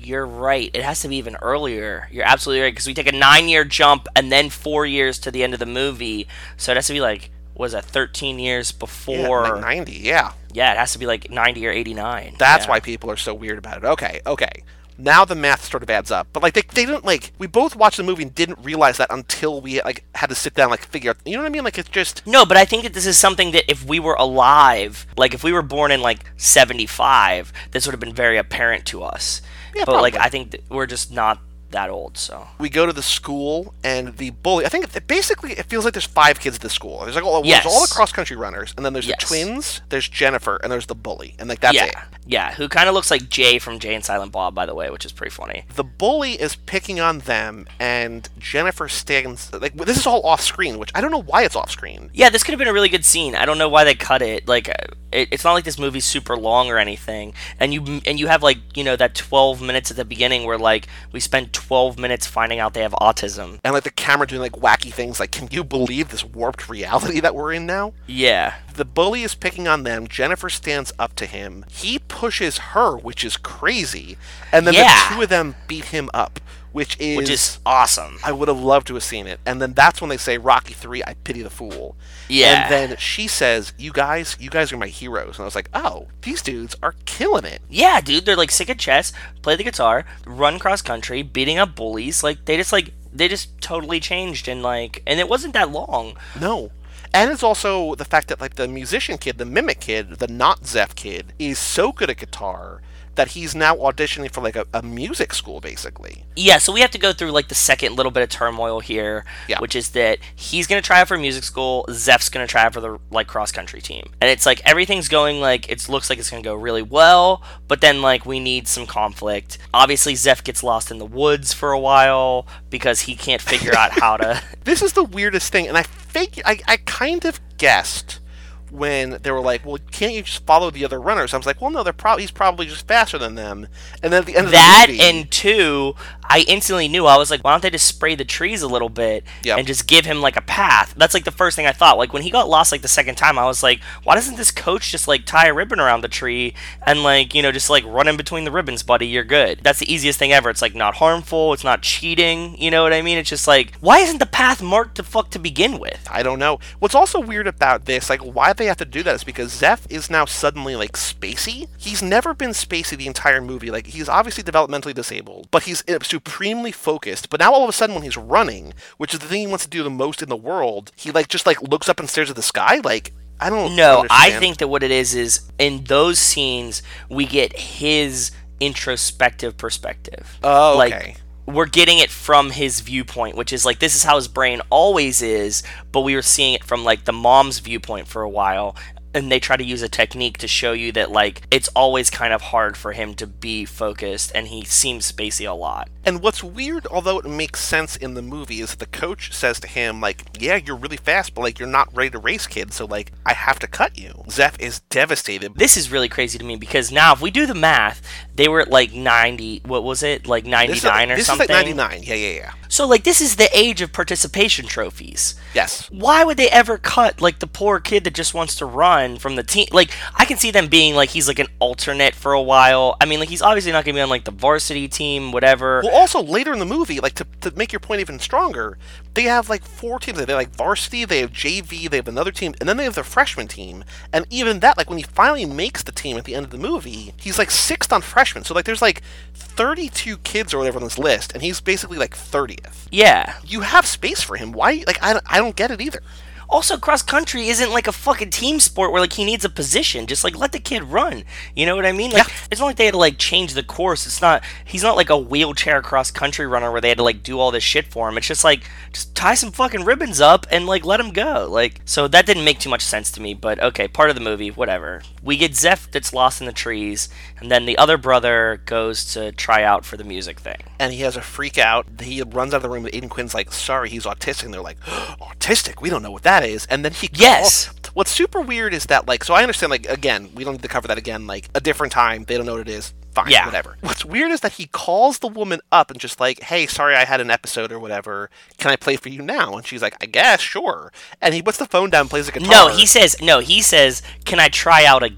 you're right. It has to be even earlier. You're absolutely right, because we take a nine-year jump and then four years to the end of the movie. So it has to be like, what is that, thirteen years before? Yeah, like ninety, yeah. Yeah, it has to be like ninety or eighty-nine. That's yeah. why people are so weird about it. Okay, okay. Now the math sort of adds up. But, like, they, they didn't, like, we both watched the movie and didn't realize that until we, like, had to sit down, like, figure out, you know what I mean? Like, it's just... No, but I think that this is something that if we were alive, like, if we were born in, like, seventy-five, this would have been very apparent to us. Yeah, but, probably. like, I think that we're just not that old, so... We go to the school, and the bully... I think it, basically it feels like there's five kids at the school. There's, like, all, yes. there's all the cross-country runners, and then there's yes. the twins, there's Jennifer, and there's the bully. And, like, that's yeah. it. Yeah, who kind of looks like Jay from Jay and Silent Bob, by the way, which is pretty funny. The bully is picking on them, and Jennifer stands... Like, this is all off-screen, which I don't know why it's off-screen. Yeah, this could have been a really good scene. I don't know why they cut it. Like, it, it's not like this movie's super long or anything. And you and you have, like, you know, that twelve minutes at the beginning where, like, we spend twelve minutes finding out they have autism. And, like, the camera doing, like, wacky things. Like, can you believe this warped reality that we're in now? Yeah. The bully is picking on them. Jennifer stands up to him. He pushes her, which is crazy. And then yeah. the two of them beat him up, which is... Which is awesome. I would have loved to have seen it. And then that's when they say, Rocky three, I pity the fool. Yeah. And then she says, you guys, you guys are my heroes. And I was like, oh, these dudes are killing it. Yeah, dude. They're, like, sick of chess, play the guitar, run cross-country, beating up bullies. Like, they just, like... They just totally changed, and, like... And it wasn't that long. No. And it's also the fact that, like, the musician kid, the mimic kid, the not Zeph kid, is so good at guitar that he's now auditioning for, like, a, a music school, basically. Yeah, so we have to go through, like, the second little bit of turmoil here, yeah. which is that he's going to try out for music school, Zeph's going to try out for the, like, cross-country team. And it's, like, everything's going, like, it looks like it's going to go really well, but then, like, we need some conflict. Obviously, Zeph gets lost in the woods for a while because he can't figure out how to... This is the weirdest thing, and I fig- I, I kind of guessed when they were like, well, can't you just follow the other runners? I was like, well, no, they're probably he's probably just faster than them. And then at the end of that the movie... and two, I instantly knew. I was like, why don't they just spray the trees a little bit yep. and just give him, like, a path? That's, like, the first thing I thought. Like, when he got lost, like, the second time, I was like, why doesn't this coach just, like, tie a ribbon around the tree and, like, you know, just, like, run in between the ribbons, buddy, you're good. That's the easiest thing ever. It's, like, not harmful. It's not cheating. You know what I mean? It's just, like, why isn't the path marked to fuck to begin with? I don't know. What's also weird about this, like, why they have to do that is because Zeph is now suddenly, like, spacey. He's never been spacey the entire movie. Like, he's obviously developmentally disabled, but he's supremely focused. But now all of a sudden when he's running, which is the thing he wants to do the most in the world, he, like, just, like, looks up and stares at the sky. Like, I don't No, understand. I think that what it is is in those scenes, we get his introspective perspective. Oh, okay. Like, we're getting it from his viewpoint, which is like, this is how his brain always is, but we were seeing it from, like, the mom's viewpoint for a while. And they try to use a technique to show you that, like, it's always kind of hard for him to be focused, and he seems spacey a lot. And what's weird, although it makes sense in the movie, is the coach says to him, like, yeah, you're really fast, but, like, you're not ready to race, kid, so, like, I have to cut you. Zeph is devastated. This is really crazy to me, because now, if we do the math, they were at, like, ninety, what was it? Like, ninety-nine this or something? This is, like, ninety-nine, yeah, yeah, yeah. So, like, this is the age of participation trophies. Yes. Why would they ever cut, like, the poor kid that just wants to run from the team? Like, I can see them being, like, he's, like, an alternate for a while. I mean, like, he's obviously not going to be on, like, the varsity team, whatever. Well, also, later in the movie, like, to, to make your point even stronger, they have, like, four teams. They have, like, varsity, they have J V, they have another team, and then they have their freshman team. And even that, like, when he finally makes the team at the end of the movie, he's, like, sixth on freshman. So, like, there's, like, thirty-two kids or whatever on this list, and he's basically, like, thirtieth. Yeah. You have space for him. Why? Like, I, I don't get it either. Also, cross country isn't like a fucking team sport where, like, he needs a position. Just, like, let the kid run. You know what I mean? Like, yeah. It's not like they had to, like, change the course. It's not, he's not like a wheelchair cross country runner where they had to, like, do all this shit for him. It's just like, just tie some fucking ribbons up and, like, let him go. Like, so that didn't make too much sense to me, but okay, part of the movie, whatever. We get Zeph that's lost in the trees, and then the other brother goes to try out for the music thing. And he has a freak out. He runs out of the room, and Aiden Quinn's like, sorry, he's autistic. And they're like, oh, autistic? We don't know what that is. And then he Yes. calls. What's super weird is that, like, so I understand, like, again, we don't need to cover that again, like, a different time, they don't know what it is. Fine, yeah. whatever. What's weird is that he calls the woman up and just like, hey, sorry I had an episode or whatever. Can I play for you now? And she's like, I guess, sure. And he puts the phone down and plays the guitar. No, he says, no, he says, can I try out again?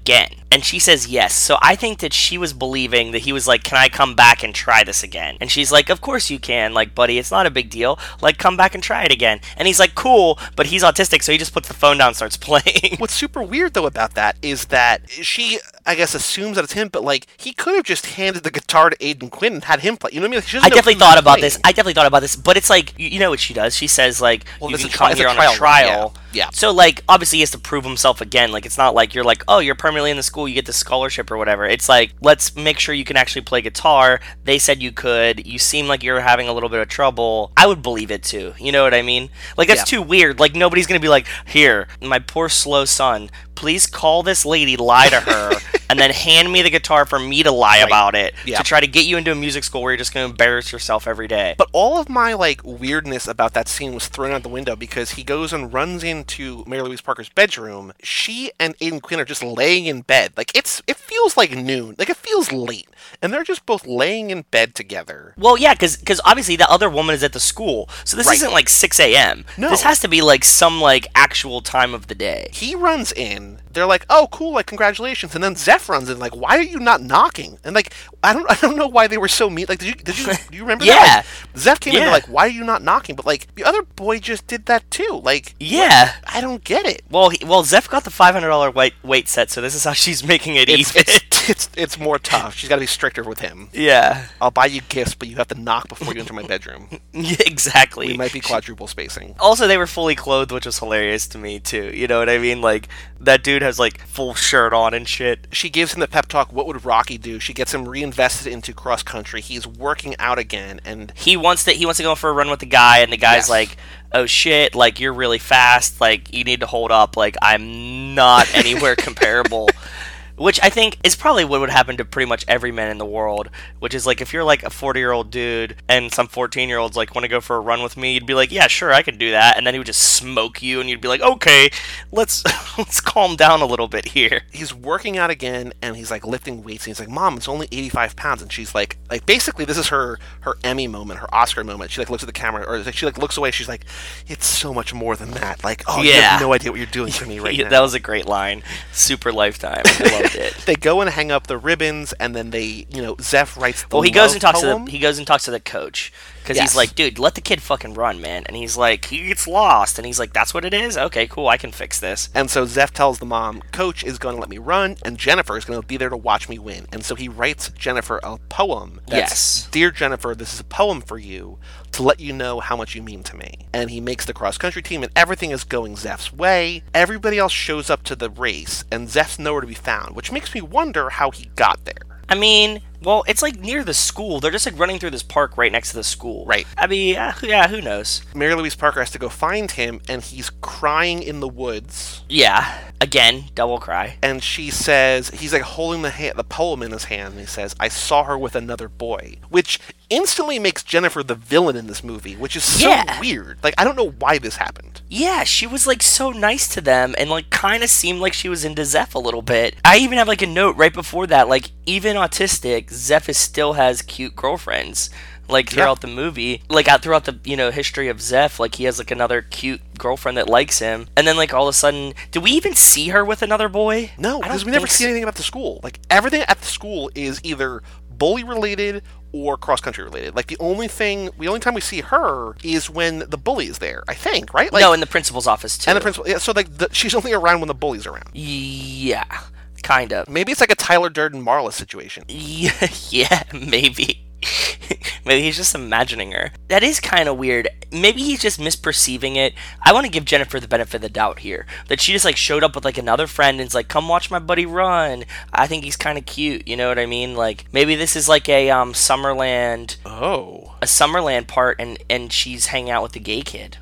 And she says yes. So I think that she was believing that he was like, can I come back and try this again? And she's like, of course you can. Like, buddy, it's not a big deal. Like, come back and try it again. And he's like, cool, but he's autistic, so he just puts the phone down and starts playing. What's super weird, though, about that is that she, I guess, assumes that it's him, but, like, he could have just handed the guitar to Aidan Quinn and had him play. You know what I mean? Like, she doesn't I know definitely who's thought about playing. this. I definitely thought about this, but it's like, you, you know what she does? She says, like, Well, you this can is a tri- come it's here a on trial a run, trial. yeah. Yeah. So, like, obviously he has to prove himself again. Like, it's not like you're like, oh, you're permanently in the school, you get the scholarship or whatever. It's like, let's make sure you can actually play guitar. They said you could. You seem like you're having a little bit of trouble. I would believe it, too. You know what I mean? Like, that's Yeah. too weird. Like, nobody's going to be like, here, my poor slow son, please call this lady, lie to her, and then hand me the guitar for me to lie Right. about it Yeah. to try to get you into a music school where you're just going to embarrass yourself every day. But all of my, like, weirdness about that scene was thrown out the window because he goes and runs into Mary Louise Parker's bedroom. She and Aidan Quinn are just laying in bed. Like, it's it feels like noon. Like, it feels late. And they're just both laying in bed together. Well, yeah, because obviously the other woman is at the school, so this Right. isn't like six a.m. No. This has to be like some like actual time of the day. He runs in. They're like, "Oh, cool! Like, congratulations!" And then Zeph runs in, like, "Why are you not knocking?" And like, I don't, I don't know why they were so mean. Like, did you, did you, do you remember Yeah. that? Like, Zeph came in, Yeah. they're like, "Why are you not knocking?" But like, the other boy just did that too. Like, Yeah. I don't get it. Well, he, well, Zeph got the five hundred dollar weight weight set, so this is how she's making it It's, even. it's, it's, it's more tough. She's got to be stricter with him. yeah. I'll buy you gifts, but you have to knock before you enter my bedroom. Yeah, exactly. We might be quadruple spacing. Also, they were fully clothed, which was hilarious to me too. You know what I mean? Like that dude has like full shirt on and shit. She gives him the pep talk. What would Rocky do? She gets him reinvested into cross country. He's working out again, and He wants to he wants to go for a run with the guy, and the guy's Yes. like, "Oh shit! Like you're really fast. Like you need to hold up. Like I'm not anywhere comparable." Which I think is probably what would happen to pretty much every man in the world. Which is like if you're like a forty year old dude and some fourteen year olds like want to go for a run with me, you'd be like, "Yeah, sure, I can do that." And then he would just smoke you, and you'd be like, "Okay, let's let's calm down a little bit here." he's working out again, and he's like lifting weights, and he's like, "Mom, it's only eighty-five pounds," and she's like, like basically this is her her Emmy moment, her Oscar moment. She like looks at the camera, or like, she like looks away. She's like, "It's so much more than that." Like, oh, you Yeah. have no idea what you're doing to me right Yeah, now. that was a great line. Super Lifetime. I loved it. They go and hang up the ribbons, and then they, you know, Zeph writes the Well, he goes love and talks poem. to the he goes and talks to the coach because Yes. he's like, dude, let the kid fucking run, man. And he's like, he gets lost, and he's like, that's what it is. Okay, cool, I can fix this. And so Zeph tells the mom, Coach is going to let me run, and Jennifer is going to be there to watch me win. And so he writes Jennifer a poem. That's, Yes. Dear Jennifer, this is a poem for you to let you know how much you mean to me. And he makes the cross-country team, and everything is going Zeph's way. Everybody else shows up to the race, and Zeph's nowhere to be found, which makes me wonder how he got there. I mean, well, it's like near the school. They're just like running through this park right next to the school. Right. I mean, yeah, who- yeah who knows? Mary Louise Parker has to go find him, and he's crying in the woods. Yeah. Again, double cry. And she says, he's like holding the ha- the poem in his hand, and he says, I saw her with another boy. Which instantly makes Jennifer the villain in this movie, which is so Yeah. weird. Like, I don't know why this happened. Yeah, she was like so nice to them and like kind of seemed like she was into Zeph a little bit. I even have like a note right before that, like even autistic, Zeph is still has cute girlfriends. Like throughout the movie, like out throughout the you know history of Zeph, like he has like another cute girlfriend that likes him, and then like all of a sudden, did we even see her with another boy? No, I because don't we never think see so. anything about the school. Like, everything at the school is either bully related or cross country related. Like, the only thing, the only time we see her is when the bully is there, I think, right? Like, No, in the principal's office too. and the principal, yeah, so like, the, she's only around when the bully's around. Yeah, kind of. Maybe it's like a Tyler Durden Marla situation. Yeah, yeah, maybe. Maybe he's just imagining her. That is kind of weird. Maybe he's just misperceiving it. I want to give Jennifer the benefit of the doubt here. That she just like showed up with like another friend and is like, come watch my buddy run. I think he's kind of cute. You know what I mean? Like maybe this is like a um Summerland, Oh. a Summerland part, and and she's hanging out with the gay kid.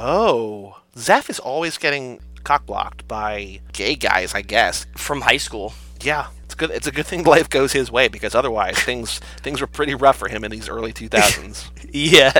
Oh. Zeph is always getting cock-blocked by gay guys, I guess. From high school. Yeah, it's good. It's a good thing life goes his way, because otherwise things things were pretty rough for him in these early two thousands. Yeah.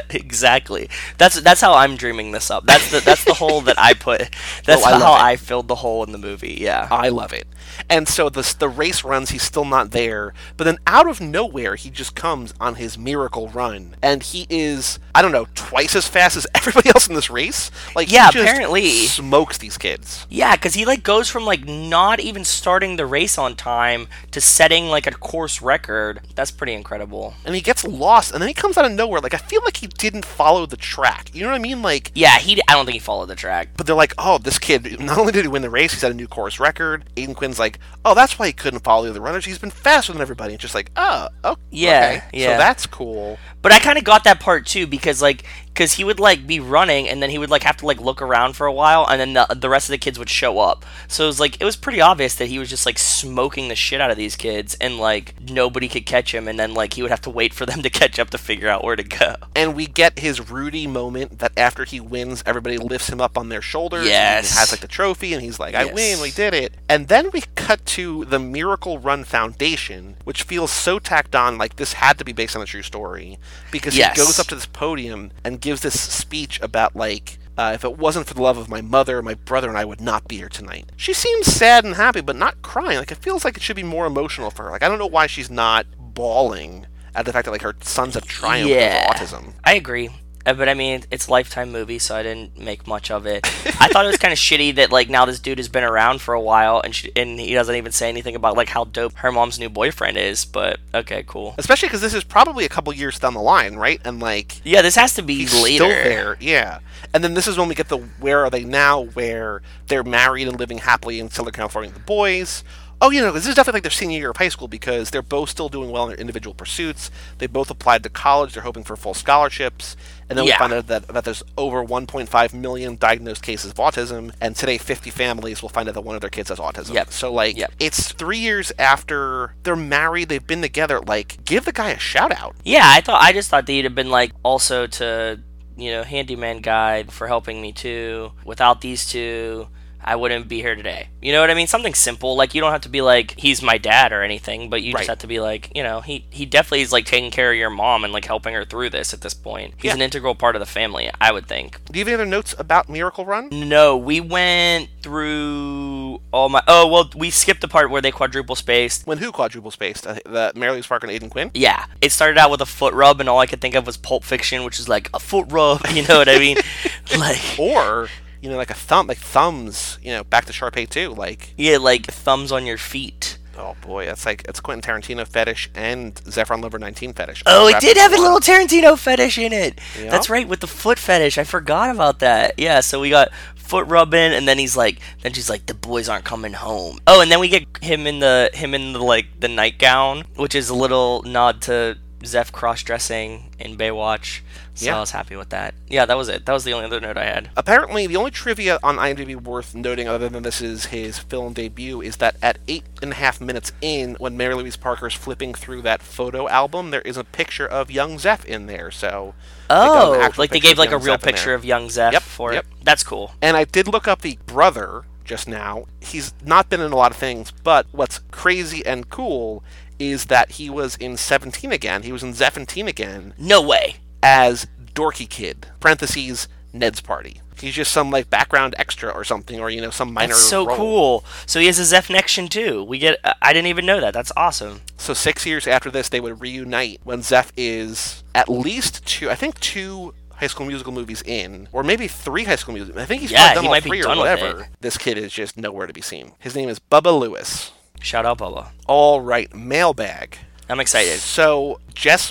exactly. That's that's how I'm dreaming this up. That's the that's the hole that I put. That's Oh, I love how it. I filled the hole in the movie. Yeah. I love it. And so the the race runs, he's still not there, but then out of nowhere, he just comes on his miracle run, and he is, I don't know, twice as fast as everybody else in this race. Like, Yeah, he just apparently. smokes these kids. Yeah, because he like goes from like not even starting the race on time to setting like a course record. That's pretty incredible. And he gets lost, and then he comes out of nowhere. Like, I feel like he didn't follow the track. You know what I mean? Like, Yeah, he. I don't think he followed the track. but they're like, oh, this kid, not only did he win the race, he set a new course record. Aiden Quinn's like, oh, that's why he couldn't follow the other runners. He's been faster than everybody. It's just like, oh, oh Yeah, okay. yeah. So that's cool. But I kind of got that part too because like because he would like be running and then he would like have to like look around for a while and then the, the rest of the kids would show up. So it was like it was pretty obvious that he was just like smoking the shit out of these kids and like nobody could catch him and then like he would have to wait for them to catch up to figure out where to go. And we get his Rudy moment that after he wins, everybody lifts him up on their shoulders. Yes. And he has like the trophy, and he's like, I Yes. win, we did it. And then we cut to the Miracle Run Foundation, which feels so tacked on, like this had to be based on a true story. Because Yes. he goes up to this podium and gives this speech about, like, uh, if it wasn't for the love of my mother, my brother and I would not be here tonight. She seems sad and happy, but not crying. Like, it feels like it should be more emotional for her. Like, I don't know why she's not bawling at the fact that, like, her sons have triumphed Yeah. over autism. I agree. Uh, But I mean, it's Lifetime movie, so I didn't make much of it. I thought it was kind of shitty that like now this dude has been around for a while and she, and he doesn't even say anything about like how dope her mom's new boyfriend is. But okay, cool. Especially because this is probably a couple years down the line, right? And, like, Yeah, this has to be he's later. still there, yeah. And then this is when we get the Where Are They Now, where they're married and living happily in Southern California with the boys. Oh, you know, this is definitely like their senior year of high school because they're both still doing well in their individual pursuits. They both applied to college. They're hoping for full scholarships. And then Yeah. we find out that, that there's over one point five million diagnosed cases of autism. And today, fifty families will find out that one of their kids has autism. Yep. So, like, Yep. it's three years after they're married. They've been together. Like, give the guy a shout out. Yeah, I thought I just thought that he'd have been like also to you know handyman guy for helping me too. Without these two, I wouldn't be here today. You know what I mean? Something simple. Like, you don't have to be like, he's my dad or anything, but you Right. just have to be like, you know, he, he definitely is like taking care of your mom and like helping her through this at this point. He's Yeah. an integral part of the family, I would think. Do you have any other notes about Miracle Run? No, we went through all my. Oh, well, we skipped the part where they quadruple spaced. When who quadruple spaced? Uh, the Mary Louise Parker and Aiden Quinn? Yeah, it started out with a foot rub, and all I could think of was Pulp Fiction, which is like a foot rub. You know what I mean? Like, Or, you know, like a thumb, like thumbs, you know, back to Sharpay too. Like, yeah, like thumbs on your feet. oh boy, that's like, it's Quentin Tarantino fetish and Zephron Number nineteen fetish. Oh, it Wrapped did into have a one. little Tarantino fetish in it. Yeah. That's right, with the foot fetish. I forgot about that. Yeah, so we got foot rubbing, and then he's like, then she's like, the boys aren't coming home. Oh, and then we get him in the him in the like the nightgown, which is a little nod to Zeph cross dressing in Baywatch. So Yeah. I was happy with that. Yeah, that was it. That was the only other note I had. Apparently, the only trivia on IMDb worth noting, other than this is his film debut, is that at eight and a half minutes in, when Mary Louise Parker's flipping through that photo album, there is a picture of young Zeph in there. So, got an Oh, actual like they picture gave of like a young real Zeph in picture there. of young Zeph Yep, for yep. it. That's cool. And I did look up the brother just now. He's not been in a lot of things, but what's crazy and cool is that he was in seventeen again. He was in Zephantine again No way. as Dorky Kid, parentheses, Ned's Party. He's just some, like, background extra or something, or, you know, some minor That's so role. cool. So he has a Zeph connection too. We get. I didn't even know that. That's awesome. So six years after this, they would reunite when Zeph is at least two, I think two High School Musical movies in, or maybe three High School Musical. I think he's Yeah, probably done he all might be three or done with whatever. it. This kid is just nowhere to be seen. His name is Bubba Lewis. Shout out, Bubba. All right, mailbag. I'm excited. So Jess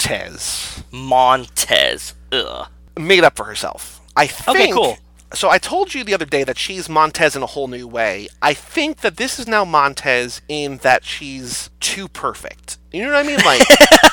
Montez Montez. Ugh. made up for herself. I think. Okay, cool. So I told you the other day that she's Montez in a whole new way. I think that this is now Montez in that she's too perfect. You know what I mean? Like,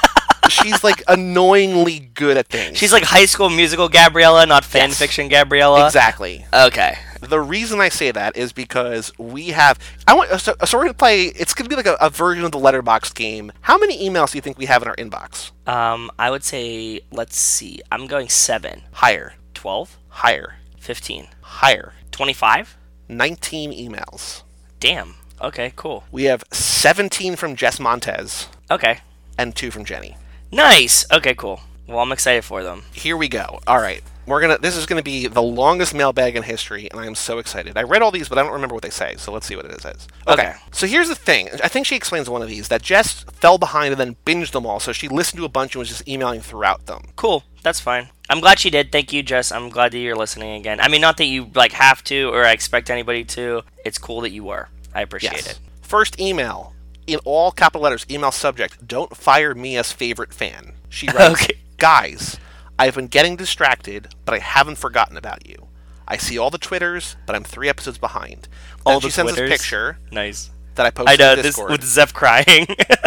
she's like annoyingly good at things. She's like High School Musical Gabriella, not fan Yes. fiction Gabriella. Exactly. Okay. The reason I say that is because we have. I want. So, so we're gonna play. It's gonna be like a, a version of the Letterboxd game. How many emails do you think we have in our inbox? Um, I would say, let's see. I'm going seven. Higher. twelve? Higher. fifteen? Higher. twenty-five? nineteen emails. Damn. Okay, cool. We have seventeen from Jess Montez Okay. and two from Jenny. Nice. Okay, cool. Well, I'm excited for them. Here we go. All right. We're gonna. This is gonna be the longest mailbag in history, and I am so excited. I read all these, but I don't remember what they say. So let's see what it says. Okay. Okay. So here's the thing. I think she explains one of these that Jess fell behind and then binged them all. So she listened to a bunch and was just emailing throughout them. Cool. That's fine. I'm glad she did. Thank you, Jess. I'm glad that you're listening again. I mean, not that you like have to or I expect anybody to. It's cool that you were. I appreciate Yes. it. First email in all capital letters. Email subject: Don't fire me as favorite fan. She writes, Okay. Guys, I've been getting distracted, but I haven't forgotten about you. I see all the Twitters, but I'm three episodes behind. Then All she the sends Twitters? this picture Nice. that I I posted know in this Discord, with Zeph crying.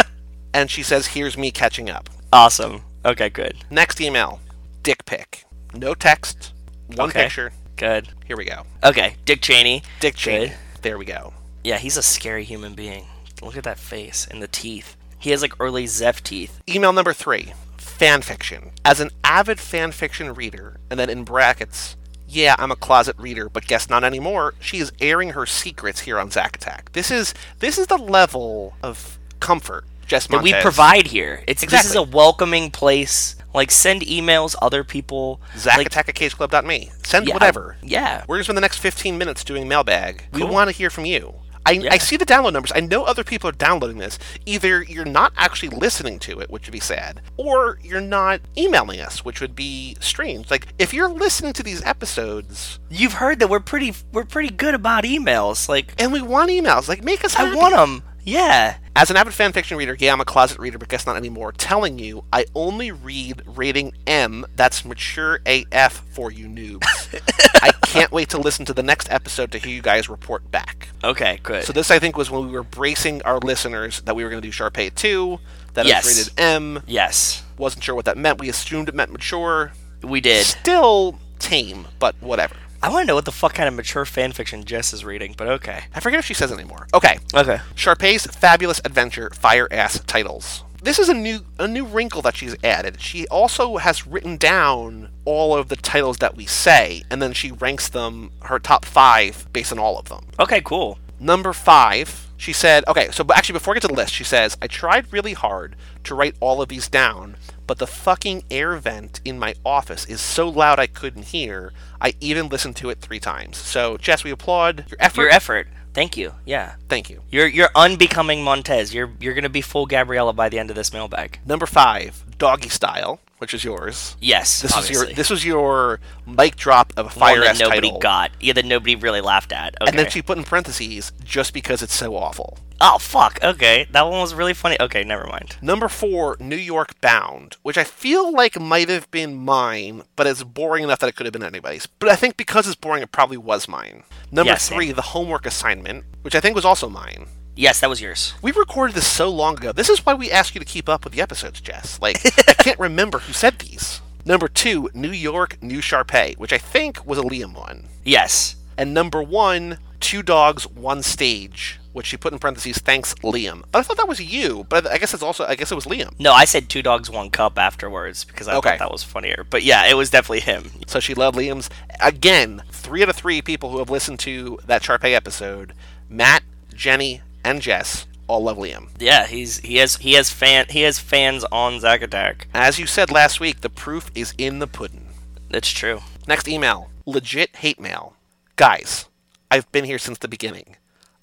and she says, "Here's me catching up." Awesome. Okay, good. Next email, dick pic, no text, one Okay. picture. Good. Here we go, Okay, Dick Cheney. Dick Cheney. Good. There we go. Yeah, he's a scary human being. Look at that face and the teeth. He has like early Zeph teeth. Email number three, fan fiction. As an avid fan fiction reader, and then in brackets, yeah, I'm a closet reader, but guess not anymore. She is airing her secrets here on Zack Attack. This is this is the level of comfort Jess That Montez. we provide here. It's This is Exactly. a welcoming place. Like, send emails, other people. Zack like, Attack at cage club dot me. Send yeah, whatever. Yeah. We're going to spend the next fifteen minutes doing mailbag. We Cool. want to hear from you. I, Yeah. I see the download numbers. I know other people are downloading this. Either you're not actually listening to it, which would be sad, or you're not emailing us, which would be strange. Like, if you're listening to these episodes, You've heard that we're pretty we're pretty good about emails. Like, and we want emails, like, make us happy. I want them. Yeah. As an avid fan fiction reader, yeah, I'm a closet reader, but guess not anymore, telling you I only read rating M, that's mature A F for you noobs. I can't wait to listen to the next episode to hear you guys report back. Okay, good. So this, I think, was when we were bracing our listeners that we were going to do Sharpay two, that Yes. it was rated M. Yes, Wasn't sure what that meant. We assumed it meant mature. we did. Still tame, but whatever. I want to know what the fuck kind of mature fanfiction Jess is reading, but okay. I forget if she says anymore. Okay. Okay. Sharpay's Fabulous Adventure Fire Ass Titles. This is a new a new wrinkle that she's added. She also has written down all of the titles that we say, and then she ranks them, her top five, based on all of them. Okay, cool. Number five, she said, okay, so but actually before I get to the list, she says, I tried really hard to write all of these down, but the fucking air vent in my office is so loud I couldn't hear. I even listened to it three times. So, Jess, we applaud your effort. Your effort. Thank you. Yeah. Thank you. You're you're unbecoming Montez. You're you're gonna be full Gabriella by the end of this mailbag. Number five, Doggy Style, which is yours. Yes. This was obviously. your this was your mic drop of a One fire that ass nobody title. got. Yeah, that nobody really laughed at. Okay. And then she put in parentheses, just because it's so awful. Oh fuck. Okay, that one was really funny. Okay, never mind. Number four, New York Bound, which I feel like might have been mine, but it's boring enough that it could have been anybody's. But I think because it's boring, it probably was mine. Number Yeah, same. three, The Homework Assignment, which I think was also mine. Yes, that was yours. We recorded this so long ago. This is why we ask you to keep up with the episodes, Jess. Like, I can't remember who said these. Number two, New York, New Sharpay, which I think was a Liam one. Yes. And number one, Two Dogs, One Stage, which she put in parentheses, thanks, Liam. But I thought that was you, but I guess it's also, I guess it was Liam. No, I said two dogs, one cup afterwards because I Okay. thought that was funnier. But yeah, it was definitely him. So she loved Liam's. Again, three out of three people who have listened to that Sharpay episode, Matt, Jenny, and Jess, all love Liam. Yeah, he's he has he has fan he has fans on Zack Attack. As you said last week, the proof is in the pudding. That's true. Next email, legit hate mail. Guys, I've been here since the beginning.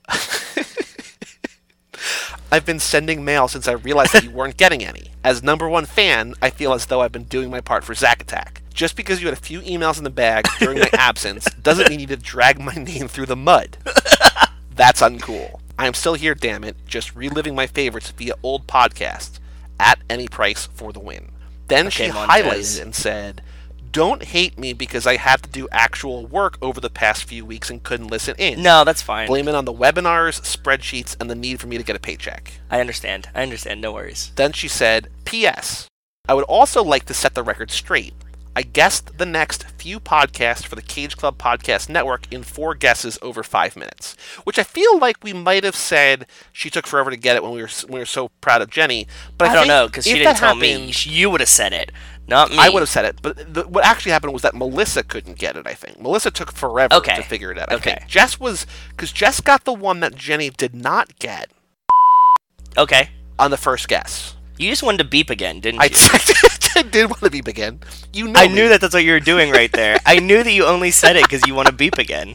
I've been sending mail since I realized that you weren't getting any. As number one fan, I feel as though I've been doing my part for Zack Attack. Just because you had a few emails in the bag during my absence doesn't mean you need to drag my name through the mud. That's uncool. I am still here, damn it, just reliving my favorites via old podcasts. At any price for the win. Then Okay, she Montez. highlighted it and said, don't hate me because I had to do actual work over the past few weeks and couldn't listen in. No, that's fine. Blame it on the webinars, spreadsheets, and the need for me to get a paycheck. I understand. I understand. No worries. Then she said, P S. I would also like to set the record straight. I guessed the next few podcasts for the Cage Club Podcast Network in four guesses over five minutes, which I feel like we might have said she took forever to get it when we were when we were so proud of Jenny. But I, I don't think know because she if didn't that tell happened, me. You would have said it, not me. I would have said it, but the, what actually happened was that Melissa couldn't get it, I think. Melissa took forever Okay. to figure it out. I Okay. think Jess was, because Jess got the one that Jenny did not get Okay. on the first guess. You just wanted to beep again, didn't I, you? I did want to beep again. You know I me. knew that that's what you were doing right there. I knew that you only said it because you want to beep again.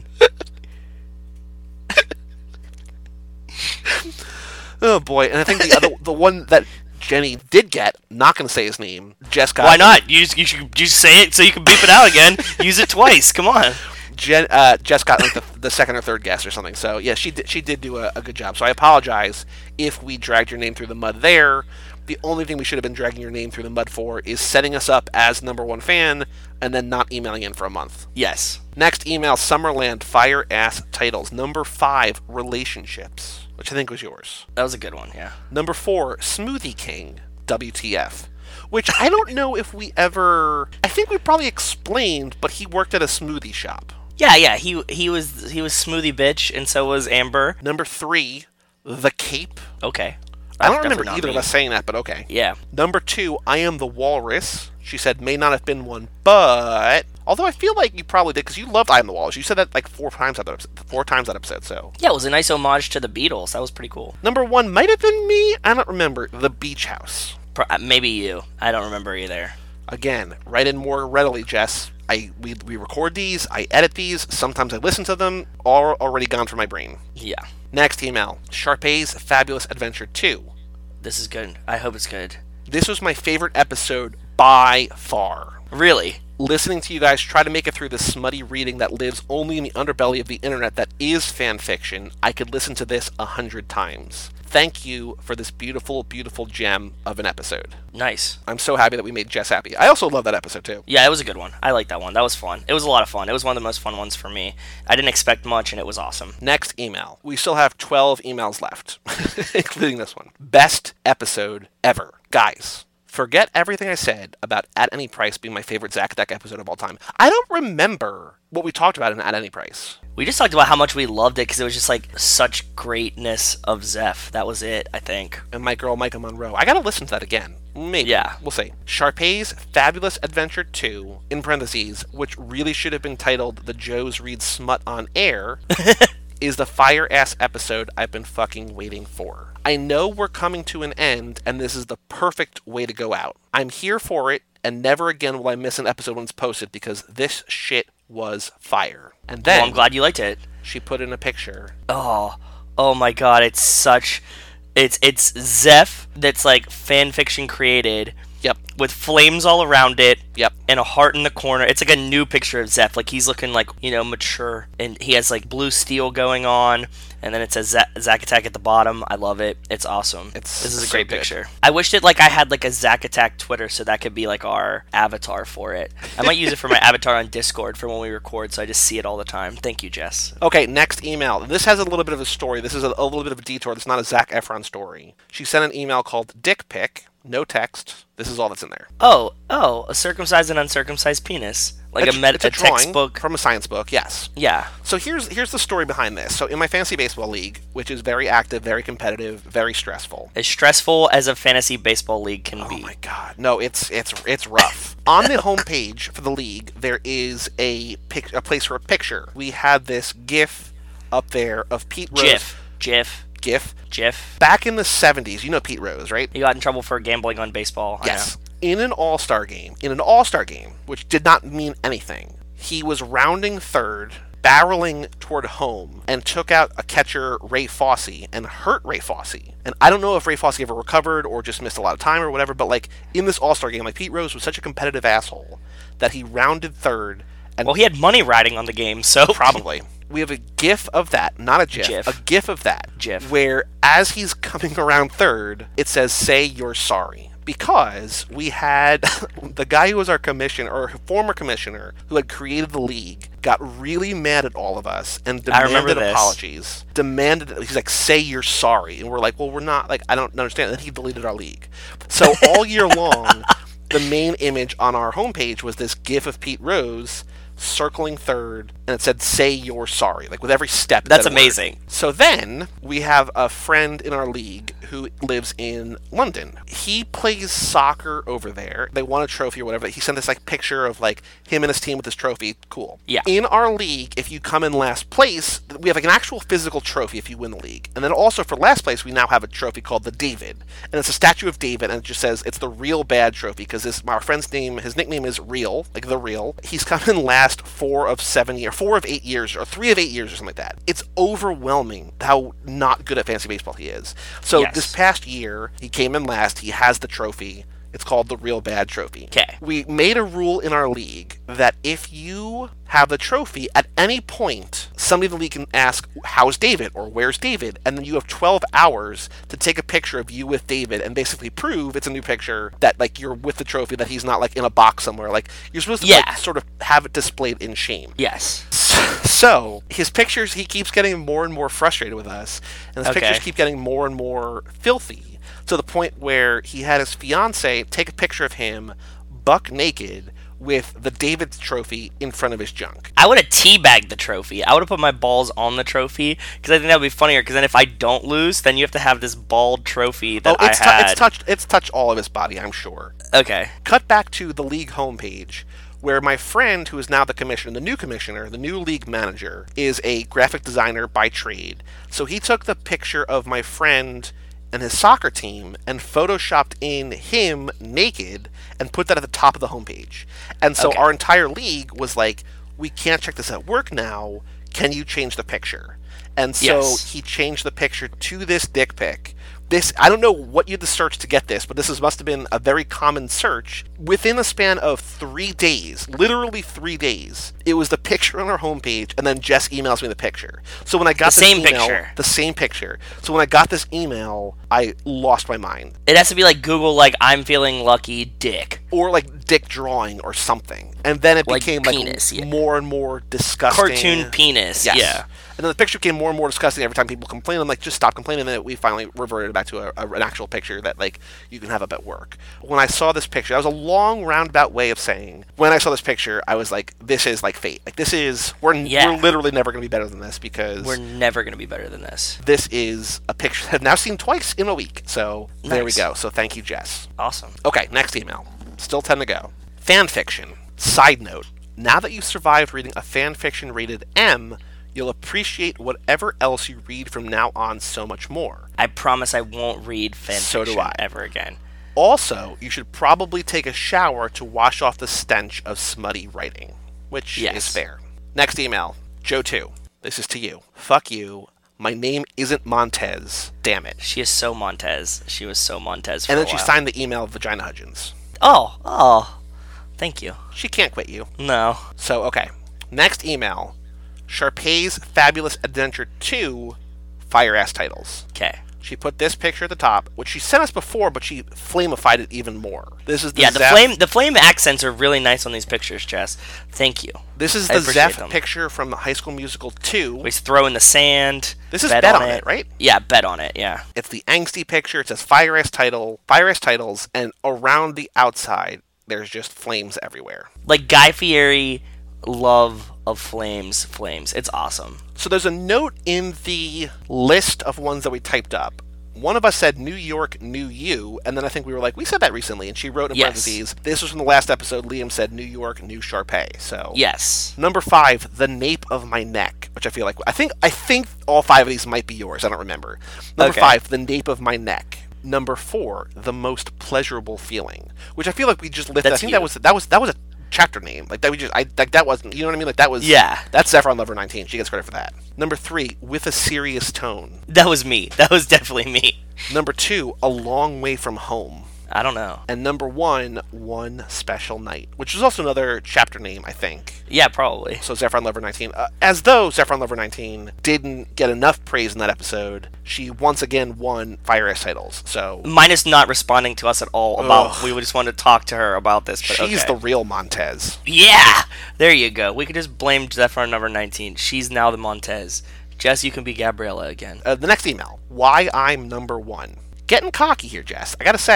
Oh boy, and I think the other, the one that Jenny did get, not going to say his name, Jess got. Why not? You just, you should just say it so you can beep it out again. Use it twice. Come on. Jen, uh, Jess got like the, the second or third guess or something. So yeah, she did, she did do a, a good job. So I apologize if we dragged your name through the mud there. The only thing we should have been dragging your name through the mud for is setting us up as number one fan and then not emailing in for a month. Yes. Next email, Summerland Fire Ass Titles. Number five, Relationships, which I think was yours. That was a good one, yeah. Number four, Smoothie King, W T F, which I don't know if we ever... I think we probably explained, but he worked at a smoothie shop. Yeah, yeah, he he was he was Smoothie Bitch, and so was Amber. Number three, The Cape. Okay. I don't That's remember definitely either not of me. us saying that, but okay. Yeah. Number two, I Am the Walrus. She said, may not have been one, but... Although I feel like you probably did, because you loved I Am the Walrus. You said that like four times that episode, four times that episode, so... Yeah, it was a nice homage to the Beatles. That was pretty cool. Number one might have been me. I don't remember. The Beach House. Pro- uh, maybe you. I don't remember either. Again, write in more readily, Jess. I we, we record these, I edit these, sometimes I listen to them, all already gone from my brain. Yeah. Next email, Sharpay's Fabulous Adventure two. This is good. I hope it's good. This was my favorite episode by far. Really? Listening to you guys try to make it through the smutty reading that lives only in the underbelly of the internet that is fan fiction, I could listen to this a hundred times. Thank you for this beautiful, beautiful gem of an episode. Nice. I'm so happy that we made Jess happy. I also love that episode too. Yeah, it was a good one. I like that one. That was fun. It was a lot of fun. It was one of the most fun ones for me. I didn't expect much, and it was awesome. Next email. We still have twelve emails left, including this one. Best episode ever. Guys, forget everything I said about At Any Price being my favorite Zack Attack episode of all time. I don't remember what we talked about in At Any Price. We just talked about how much we loved it because it was just like such greatness of Zeph. That was it, I think. And my girl Micah Monroe. I gotta listen to that again. Maybe. Yeah. We'll see. Sharpay's Fabulous Adventure two, in parentheses, which really should have been titled The Joes Read Smut on Air, is the fire-ass episode I've been fucking waiting for. I know we're coming to an end, and this is the perfect way to go out. I'm here for it, and never again will I miss an episode when it's posted, because this shit was fire. And then... Well, I'm glad you liked it. She put in a picture. Oh, oh my god, it's such... It's it's Zeph that's like fan fiction created. Yep. With flames all around it. Yep. And a heart in the corner. It's like a new picture of Zeph. Like he's looking like, you know, mature. And he has like blue steel going on. And then it says Z- Zack Attack at the bottom. I love it. It's awesome. It's this is a so great good. picture. I wished it like I had like a Zack Attack Twitter so that could be like our avatar for it. I might use it for my avatar on Discord for when we record so I just see it all the time. Thank you, Jess. Okay, next email. This has a little bit of a story. This is a, a little bit of a detour. This is not a Zac Efron story. She sent an email called Dick Pic. No text. This is all that's in there. Oh, oh, a circumcised and uncircumcised penis. Like It's- a, med- it's a a drawing textbook. from a science book, yes. Yeah. So here's here's the story behind this. So in my fantasy baseball league, which is very active, very competitive, very stressful. As stressful as a fantasy baseball league can Oh be. my god. No, it's it's it's rough. On the homepage for the league, there is a pic- a place for a picture. We had this GIF up there of Pete Rose. Jiff. Jiff. GIF. Jiff. Back in the seventies, you know Pete Rose, right? He got in trouble for gambling on baseball. I Yes. know. In an all-star game, in an all-star game, which did not mean anything, he was rounding third, barreling toward home, and took out a catcher, Ray Fosse, and hurt Ray Fosse. And I don't know if Ray Fosse ever recovered or just missed a lot of time or whatever, but like in this all-star game, like Pete Rose was such a competitive asshole that he rounded third and Well, he had money riding on the game, so probably. We have a GIF of that, not a GIF, GIF. a GIF of that, GIF. where as he's coming around third, it says, say you're sorry. Because we had the guy who was our commissioner, or former commissioner, who had created the league, got really mad at all of us and I remember demanded this. apologies. Demanded, he's like, say you're sorry. And we're like, well, we're not, like, I don't understand. And then he deleted our league. So all year long, the main image on our homepage was this GIF of Pete Rose circling third, and it said "Say you're sorry," like with every step. it That's said a word. amazing. So then we have a friend in our league who lives in London. He plays soccer over there. They won a trophy or whatever. He sent this like picture of like him and his team with his trophy. Cool. Yeah. In our league, if you come in last place, we have like an actual physical trophy if you win the league. And then also for last place, we now have a trophy called the David. And it's a statue of David, and it just says it's the Real Bad Trophy because this our friend's name, his nickname is Real, like the Real. He's come in last four of seven years, four of eight years, or three of eight years, or something like that. It's overwhelming how not good at fantasy baseball he is. So Yes. this past year, he came in last. He has the trophy. It's called the Real Bad Trophy. Okay. We made a rule in our league that if you have the trophy, at any point, somebody in the league can ask, how's David? Or where's David? And then you have twelve hours to take a picture of you with David and basically prove it's a new picture that, like, you're with the trophy, that he's not, like, in a box somewhere. Like, you're supposed to, Yeah. like, sort of have it displayed in shame. Yes. So, his pictures, he keeps getting more and more frustrated with us, and his Okay. pictures keep getting more and more filthy, to the point where he had his fiance take a picture of him buck naked with the David trophy in front of his junk. I would have teabagged the trophy. I would have put my balls on the trophy because I think that would be funnier. Because then if I don't lose, then you have to have this bald trophy that oh, it's, I tou- had. it's touched. It's touched all of his body, I'm sure. Okay. Cut back to the league homepage, where my friend, who is now the commissioner, the new commissioner, the new league manager, is a graphic designer by trade. So he took the picture of my friend and his soccer team and photoshopped in him naked and put that at the top of the homepage. And so Okay. our entire league was like, we can't check this at work now. Can you change the picture? And so Yes. he changed the picture to this dick pic. This, I don't know what you had to search to get this, but this is, must have been a very common search. Within a span of three days, literally three days, it was the picture on our homepage, and then Jess emails me the picture. So when I got The this same email, picture. the same picture. So when I got this email, I lost my mind. It has to be like Google, like, I'm feeling lucky, dick. Or like dick drawing or something. And then it Like became penis, like yeah. more and more disgusting. Cartoon penis, Yes. yeah. And then the picture became more and more disgusting every time people complained. I'm like, just stop complaining. And then we finally reverted back to a, a, an actual picture that, like, you can have up at work. When I saw this picture, that was a long roundabout way of saying, when I saw this picture, I was like, this is like fate. Like, this is, we're, Yeah. we're literally never going to be better than this because We're never going to be better than this. this is a picture that I've now seen twice in a week. So there we Nice. go. So thank you, Jess. Awesome. Okay, next email. Still ten to go. Fan fiction. Side note. Now that you've survived reading a fan fiction rated M, you'll appreciate whatever else you read from now on so much more. I promise I won't read fan So do fiction I. ever again. Also, you should probably take a shower to wash off the stench of smutty writing, which Yes. is fair. Next email. Joe two. This is to you. Fuck you. My name isn't Montez. Damn it. She is so Montez. She was so Montez for And a then she while. signed the email Vagina Hudgens. Oh, oh. Thank you. She can't quit you. No. So, okay. Next email. Sharpay's Fabulous Adventure two Fire Ass Titles. Okay. She put this picture at the top, which she sent us before, but she flamified it even more. This is the Yeah, the Zeph- flame the flame accents are really nice on these pictures, Jess. Thank you. This is I the appreciate Zeph them. picture from High School Musical two. We throw in the sand. This is bet on it, right? Yeah, bet on it. Yeah. It's the angsty picture. It says Fire Ass Title, Fire Ass Titles, and around the outside, there's just flames everywhere. Like Guy Fieri, love of flames, flames. It's awesome. So there's a note in the list of ones that we typed up. One of us said New York, New You, and then I think we were like, we said that recently, and she wrote in Yes. parentheses, this was from the last episode, Liam said New York, New Sharpay. So Yes. Number five, The Nape of My Neck, which I feel like, I think I think all five of these might be yours, I don't remember. Number Okay. five, The Nape of My Neck. Number four, The Most Pleasurable Feeling, which I feel like we just lifted. I That's think you. that was that was that was a chapter name. Like that we just I like that wasn't, you know what I mean? Like that was Yeah. That's Saffron Lover nineteen. She gets credit for that. Number three, With a Serious Tone. That was me. That was definitely me. Number two, A Long Way from Home. I don't know. And number one, One Special Night, which is also another chapter name, I think. Yeah, probably. So Saffron Lover nineteen, uh, as though Saffron Lover nineteen didn't get enough praise in that episode, she once again won Fire Ass Titles. So Minus not responding to us at all about. Ugh. We would just want to talk to her about this. But she's okay. the real Montez. Yeah, there you go. We could just blame Zephyr number nineteen. She's now the Montez. Jess, you can be Gabriella again. Uh, the next email, Why I'm Number One. Getting cocky here, Jess. I gotta say,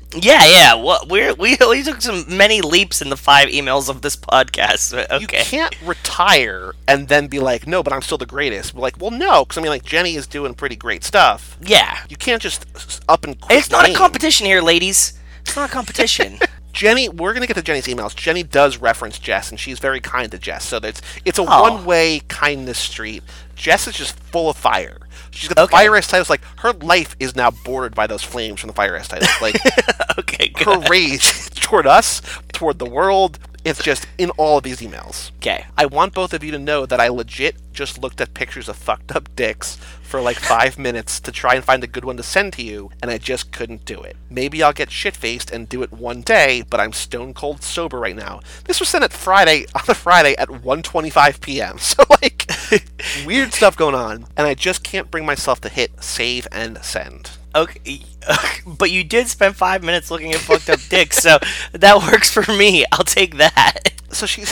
Yeah, yeah. What we're we we took some many leaps in the five emails of this podcast. Okay. You can't retire and then be like, no, but I'm still the greatest. We're like, well, no, because I mean, like Jenny is doing pretty great stuff. Yeah. You can't just up and quit. It's not game. a competition here, ladies. It's not a competition. Jenny, we're gonna get to Jenny's emails. Jenny does reference Jess, and she's very kind to Jess. So it's it's a Oh. one-way kindness street. Jess is just full of fire. She's got the Okay. fire ass titles. Like her life is now bordered by those flames from the fire ass titles. Like Okay, good. her rage toward us, toward the world. It's just in all of these emails. Okay. I want both of you to know that I legit just looked at pictures of fucked up dicks for like five minutes to try and find a good one to send to you, and I just couldn't do it. Maybe I'll get shit-faced and do it one day, but I'm stone cold sober right now. This was sent at Friday, on a Friday at one twenty-five p.m. So like, weird stuff going on, and I just can't bring myself to hit save and send. Okay, but you did spend five minutes looking at fucked up dicks, so that works for me. I'll take that. So she's...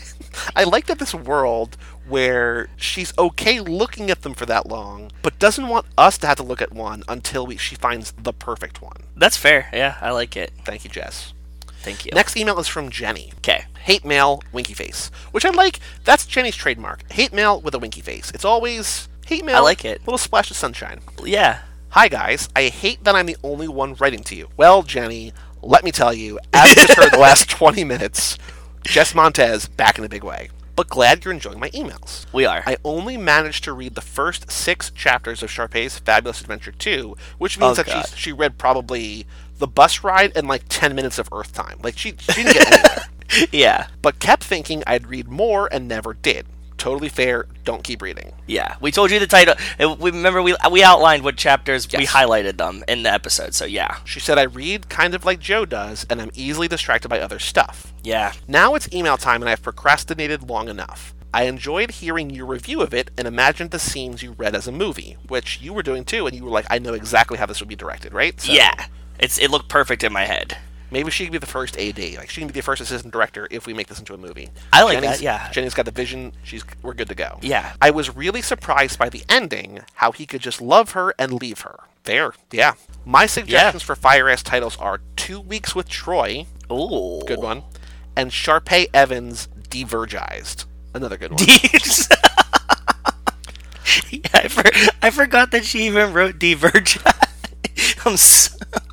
I like that this world where she's okay looking at them for that long, but doesn't want us to have to look at one until we, she finds the perfect one. That's fair. Yeah, I like it. Thank you, Jess. Thank you. Next email is from Jenny. Okay. Hate mail, winky face. Which I like. That's Jenny's trademark. Hate mail with a winky face. It's always hate mail. I like it. Little splash of sunshine. Yeah. Hi, guys. I hate that I'm the only one writing to you. Well, Jenny, let me tell you, as we just heard the last twenty minutes, Jess Montez back in a big way. But glad you're enjoying my emails. We are. I only managed to read the first six chapters of Sharpay's Fabulous Adventure two, which means Oh, that God. she, she read probably the bus ride and like ten minutes of Earth time. Like, she, she didn't get anywhere. Yeah. But kept thinking I'd read more and never did. Totally fair. Don't keep reading. Yeah. We told you the title. uh, We remember we we outlined what chapters we Yes. highlighted them in the episode. So yeah. She said I read kind of like Joe does, and I'm easily distracted by other stuff. Yeah. Now it's email time, and I've procrastinated long enough. I enjoyed hearing your review of it and imagined the scenes you read as a movie, which you were doing too, and you were like, I know exactly how this would be directed, right? So Yeah. It's it looked perfect in my head. maybe she could be the first A D. Like, she can be the first assistant director if we make this into a movie. I like Jenny's, that, yeah. Jenny's got the vision. She's We're good to go. Yeah. I was really surprised by the ending, how he could just love her and leave her. There, yeah. My suggestions for Fire Ass titles are Two Weeks with Troy, Ooh. good one, and Sharpay Evans Divergized, another good one. Yeah, I, for, I forgot that she even wrote Diverge. I'm so,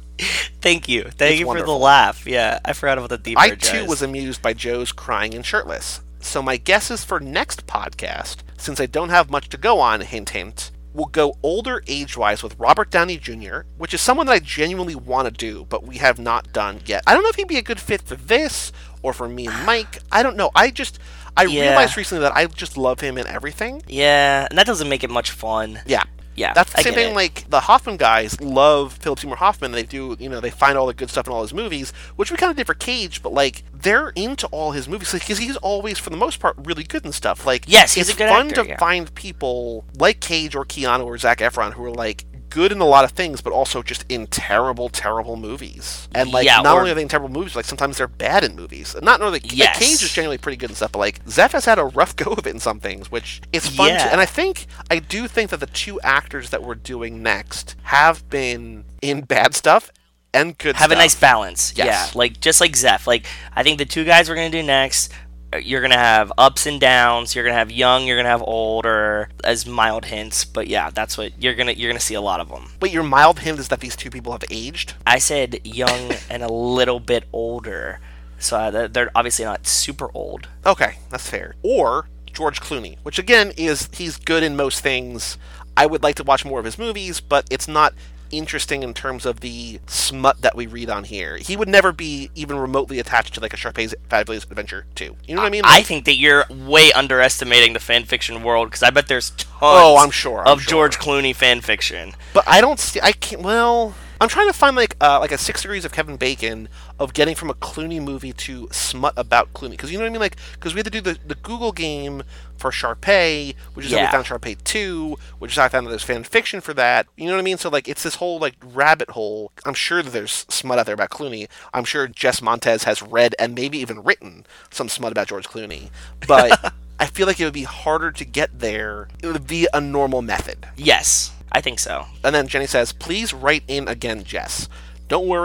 thank you. Thank It's you for wonderful. the laugh. Yeah, I forgot about the I Diverge. too was amused by Joe's crying and shirtless. So my guess is for next podcast, since I don't have much to go on, hint hint, we'll go older age-wise with Robert Downey Junior, which is someone that I genuinely want to do, but we have not done yet. I don't know if he'd be a good fit for this or for me and Mike. I don't know. I just I Yeah. realized recently that I just love him in everything. Yeah, and that doesn't make it much fun. Yeah. Yeah, That's the I same get thing, it. like, the Hoffman guys love Philip Seymour Hoffman. They do, you know, they find all the good stuff in all his movies, which we kind of did for Cage, but, like, they're into all his movies, because he's always, for the most part, really good and stuff. Like, Yes, he's it's a good fun actor, to yeah. find people like Cage or Keanu or Zac Efron who are, like, good in a lot of things, but also just in terrible, terrible movies. And, like, Yeah, not or- only are they in terrible movies, like, sometimes they're bad in movies. Not really, like, Yes. Cage is generally pretty good and stuff, but, like, Zeph has had a rough go of it in some things, which is fun Yeah. to, and I think, I do think that the two actors that we're doing next have been in bad stuff and good Have stuff. a nice balance. Yes. Yeah, like just like Zeph. Like I think the two guys we're gonna do next, uh, you're gonna have ups and downs. You're gonna have young. You're gonna have older, as mild hints. But yeah, that's what you're gonna you're gonna see a lot of them. Wait, your mild hint is that these two people have aged? I said young and a little bit older, so uh, they're- they're obviously not super old. Okay, that's fair. Or George Clooney, which again is, he's good in most things. I would like to watch more of his movies, but it's not interesting in terms of the smut that we read on here. He would never be even remotely attached to like a Sharpay's Fabulous Adventure two. You know what I mean? I Like, think that you're way underestimating the fan fiction world because I bet there's tons. Oh, I'm sure, I'm of sure. George Clooney fan fiction. but I don't see. I can't. Well, I'm trying to find like uh, like a Six Degrees of Kevin Bacon of getting from a Clooney movie to smut about Clooney, because you know what I mean. Like, because we had to do the, the Google game for Sharpay, which is how Yeah. we found Sharpay two, which is how I found that there's fan fiction for that. You know what I mean? So like, it's this whole like rabbit hole. I'm sure that there's smut out there about Clooney. I'm sure Jess Montez has read and maybe even written some smut about George Clooney, but. I feel like it would be harder to get there. It would be a normal method. Yes, I think so. And then Jenny says, please write in again, Jess. Don't worry,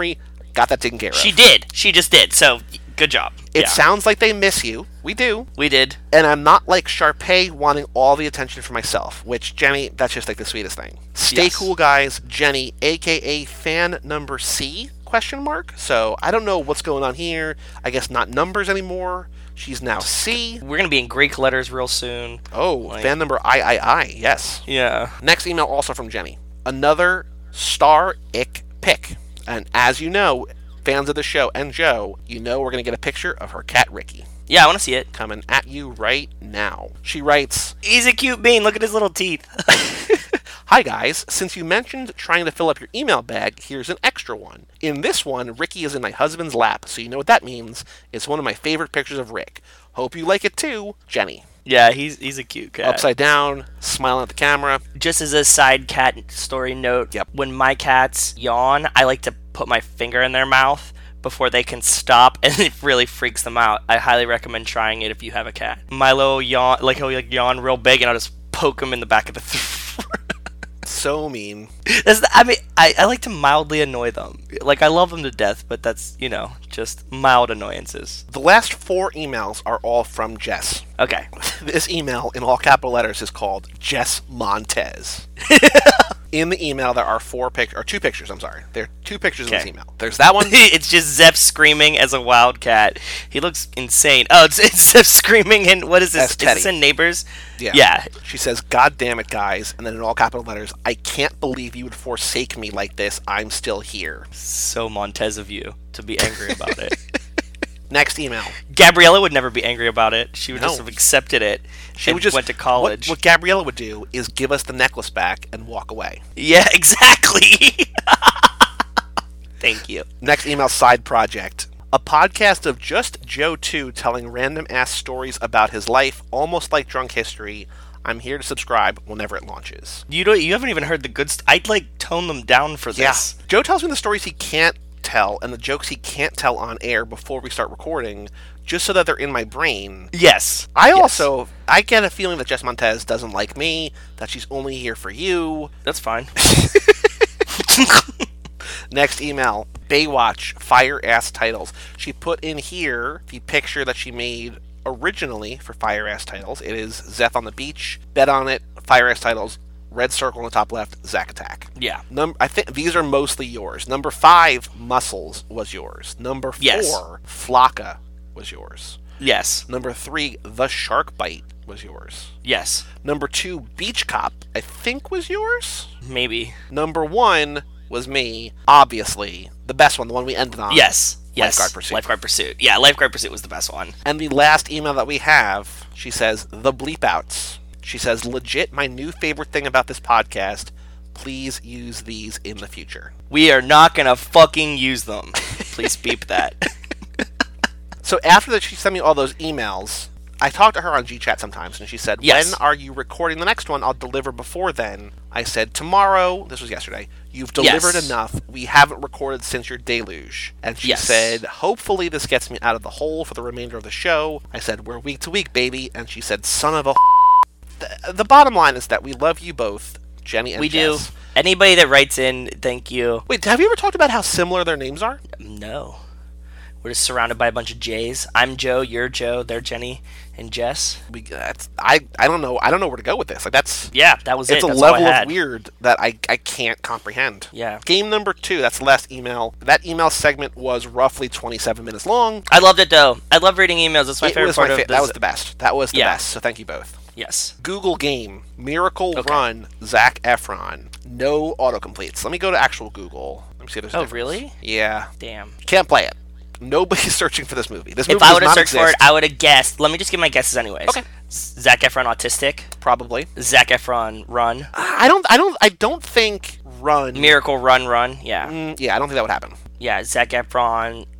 got that taken care of. She did. She just did. So, good job. It yeah. sounds like they miss you. We do. We did. And I'm not like Sharpay wanting all the attention for myself, which, Jenny, that's just like the sweetest thing. Stay Yes. cool, guys. Jenny, a k a fan number C, question mark. So I don't know what's going on here. I guess not numbers anymore. She's now C. We're going to be in Greek letters real soon. Oh, Like- fan number I I I. Yes. Yeah. Next email also from Jenny. Another star ick pick. And as you know, fans of the show and Joe, you know we're going to get a picture of her cat Ricky. Yeah, I want to see it. Coming at you right now. She writes, He's a cute bean. Look at his little teeth. Hi guys, since you mentioned trying to fill up your email bag, here's an extra one. In this one, Ricky is in my husband's lap, so you know what that means. It's one of my favorite pictures of Rick. Hope you like it too, Jenny. Yeah, he's he's a cute cat. Upside down, smiling at the camera. Just as a side cat story note, Yep. when my cats yawn, I like to put my finger in their mouth before they can stop, and it really freaks them out. I highly recommend trying it if you have a cat. Milo yawn, like he'll like yawn real big, and I'll just poke him in the back of the throat. So mean. That's the, I mean, I, I like to mildly annoy them. Like, I love them to death, but that's, you know, just mild annoyances. The last four emails are all from Jess. Okay. This email, in all capital letters, is called Jess Montez. In the email, there are four pic or two pictures. I'm sorry, there are two pictures in this Okay. email. There's that one. It's just Zeph screaming as a wildcat. He looks insane. Oh, it's, it's Zeph screaming in, what is this? As Is Teddy. this in Neighbors? Yeah. Yeah. She says, "God damn it, guys!" And then in all capital letters, "I can't believe you would forsake me like this. I'm still here." So Montez of you to be angry about it. Next email. Gabriella would never be angry about it. She would No. just have accepted it. She and would just went to college. What, what Gabriella would do is give us the necklace back and walk away. Yeah, exactly. Thank you. Next email, side project. A podcast of just Joe two telling random ass stories about his life, almost like Drunk History. I'm here to subscribe whenever it launches. You don't. You haven't even heard the good. St- I'd like tone them down for this. Yeah. Joe tells me the stories he can't tell and the jokes he can't tell on air before we start recording, just so that they're in my brain. Yes. I Yes. also, I get a feeling that Jess Montez doesn't like me, that she's only here for you. That's fine. Next email, Baywatch, fire ass titles. She put in here the picture that she made originally for fire ass titles. It is Zeth on the beach, bet on it, fire ass titles, red circle on the top left, Zack Attack. Yeah. Num- I think these are mostly yours. Number five, Muscles, was yours. Number four, Yes. Flocka, was yours. Yes. Number three, The Shark Bite, was yours. Yes. Number two, Beach Cop, I think was yours. Maybe. Number one was me, obviously. The best one, the one we ended on. Yes. Yes. Lifeguard Pursuit. Lifeguard Pursuit. Yeah, Lifeguard Pursuit was the best one. And the last email that we have, she says, The Bleep Outs. She says, legit, my new favorite thing about this podcast. Please use these in the future. We are not gonna fucking use them. Please beep that. So after that, she sent me all those emails. I talked to her on G Chat sometimes, and she said, Yes. when are you recording the next one? I'll deliver before then. I said, tomorrow. This was yesterday. You've delivered Yes. enough. We haven't recorded since your deluge. And she Yes. said, hopefully this gets me out of the hole for the remainder of the show. I said, we're week to week, baby. And she said, son of a the, the bottom line is that we love you both, Jenny and We Jess. do. Anybody that writes in, thank you. Wait, have you ever talked about how similar their names are? No. We're just surrounded by a bunch of J's. I'm Joe, you're Joe, they're Jenny and Jess. We, that's, I, I don't know. I don't know where to go with this. Like that's Yeah, that was it's it. a That's all I level had. of weird that I, I can't comprehend. Yeah. Game number two, that's the last email. That email segment was roughly twenty-seven minutes long. I loved it though. I love reading emails. That's my It favorite was part my of fa- this. That was the best. That was the Yeah. best. So thank you both. Yes. Google Game, Miracle Okay. Run, Zac Efron. No autocompletes. Let me go to actual Google. Let me see if there's a Oh, difference. really? Yeah. Damn. Can't play it. Nobody's searching for this movie. This movie If I does would have not searched for it, exist. I would have guessed. Let me just give my guesses anyways. Okay. Zac Efron autistic. Probably. Zac Efron run. I don't. I don't. I don't think Run. Miracle Run Run. Yeah. Mm, yeah, I don't think that would happen. Yeah. Zac Efron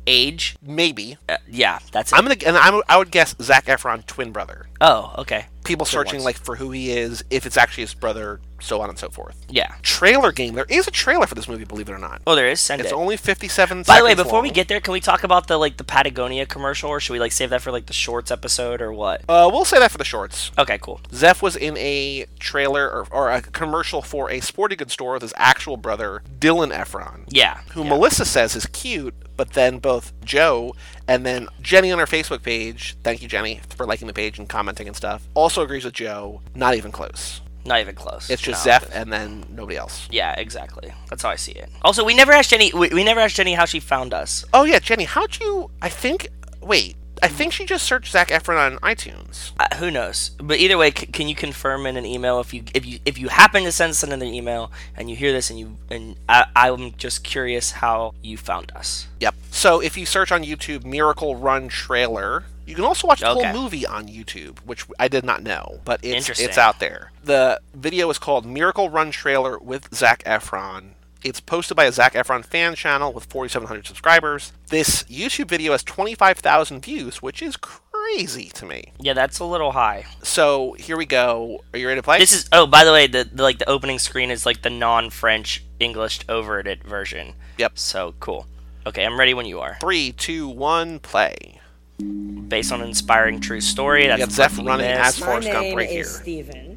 Age? Maybe. Uh, yeah, that's it. I'm gonna and I'm, I would guess Zac Efron twin brother. Oh, okay. People Good searching ones. like for who he is, if it's actually his brother, so on and so forth. Yeah. Trailer game. There is a trailer for this movie, believe it or not. Oh, there is. Send It's it. only fifty-seven By seconds the way, before long. we get there, can we talk about the like the Patagonia commercial, or should we like save that for like the shorts episode, or what? Uh, we'll say that for the shorts. Okay, cool. Zeph was in a trailer or, or a commercial for a sporting goods store with his actual brother, Dylan Efron. Yeah. Who yeah. Melissa says is cute, but then both Joe and then Jenny on her Facebook page, thank you Jenny for liking the page and commenting and stuff, also agrees with Joe, not even close. Not even close. It's just No. Zeph and then nobody else. Yeah, exactly. That's how I see it. Also, we never asked Jenny. We, we never asked Jenny how she found us. Oh yeah, Jenny, how'd you, I think, wait, I think she just searched Zac Efron on iTunes. Uh, who knows? But either way, c- can you confirm in an email if you if you if you happen to send us another email and you hear this and you and I, I'm just curious how you found us. Yep. So if you search on YouTube Miracle Run trailer, you can also watch the Okay. whole movie on YouTube, which I did not know, but it's Interesting. it's out there. The video is called Miracle Run Trailer with Zac Efron. It's posted by a Zac Efron fan channel with forty-seven hundred subscribers. This YouTube video has twenty-five thousand views, which is crazy to me. Yeah, that's a little high. So here we go. Are you ready to play? This is oh, by the way, the, the like the opening screen is like the non-French Englished overed version. Yep. So cool. Okay, I'm ready when you are. Three, two, one, play. Based on an inspiring true story. That's You got Zeph what running missed. as My Forrest Gump name right is here. Stephen.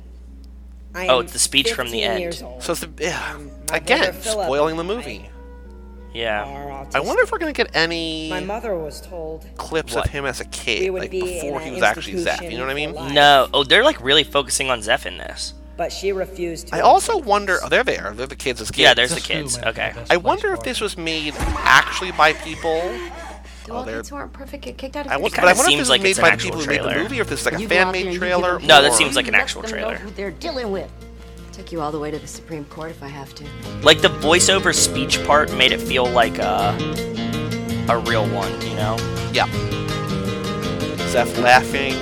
I Oh, am it's the speech from the fifteen end. years old. So it's the, yeah, Um, my again, brother Philip spoiling the and I movie. Yeah. are I wonder if autistic. we're going to get any My mother was told clips What? of him as a we kid, would like be before in he an was actually Zeph. You know what I mean? institution for life, No. Oh, they're like really focusing on Zeph in this. but she refused to. I also wonder. Oh, there they are. They're the kids as kids. Yeah, there's the This school kids. might be Okay. the best I place wonder if for this it. was made actually by people. Do Oh, all they're- kids who aren't perfect get kicked out of I your wonder, kinda but I wonder if seems this like was it's made an by the actual people who made the trailer. movie, or if this is like a You go fan out there made and you trailer. give them No, that or- seems like an Let actual them know trailer. who they're dealing with. Take you all the way to the Supreme Court if I have to. Like the voiceover speech part made it feel like a a real one, you know? Yeah. Zeph laughing.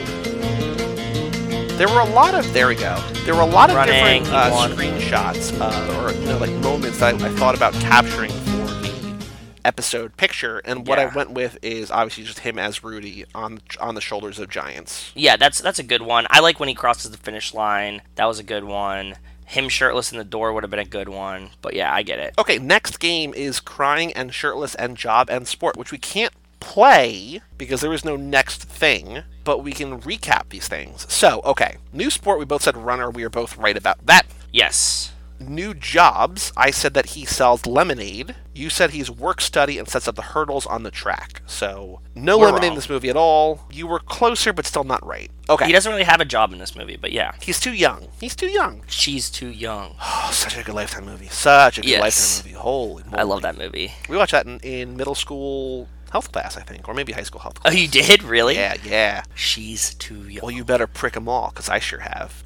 There were a lot of there we go. There were a lot of Running, different he uh, won. screenshots uh, or you know like moments that I, I thought about capturing for the episode picture, and what I Yeah. went with is obviously just him as Rudy on on the shoulders of giants. Yeah, that's that's a good one. I like when he crosses the finish line. That was a good one. Him shirtless in the door would have been a good one. But yeah, I get it. Okay, next game is Crying and Shirtless and Job and Sport, which we can't play because there is no next thing, but we can recap these things. So, okay, new sport, we both said runner. We are both right about that. Yes. New jobs, I said that he sells lemonade. You said he's work study and sets up the hurdles on the track. So, no We're lemonade in wrong. this movie at all. You were closer, but still not right. Okay. He doesn't really have a job in this movie, but yeah. He's too young. He's too young. She's too young. Oh, such a good Lifetime movie. Such a good Yes. Lifetime movie. Holy moly. I love that movie. We watched that in, in middle school health class, I think, or maybe high school health Oh, class. you did? Really? Yeah, yeah. She's too young. Well, you better prick them all, because I sure have.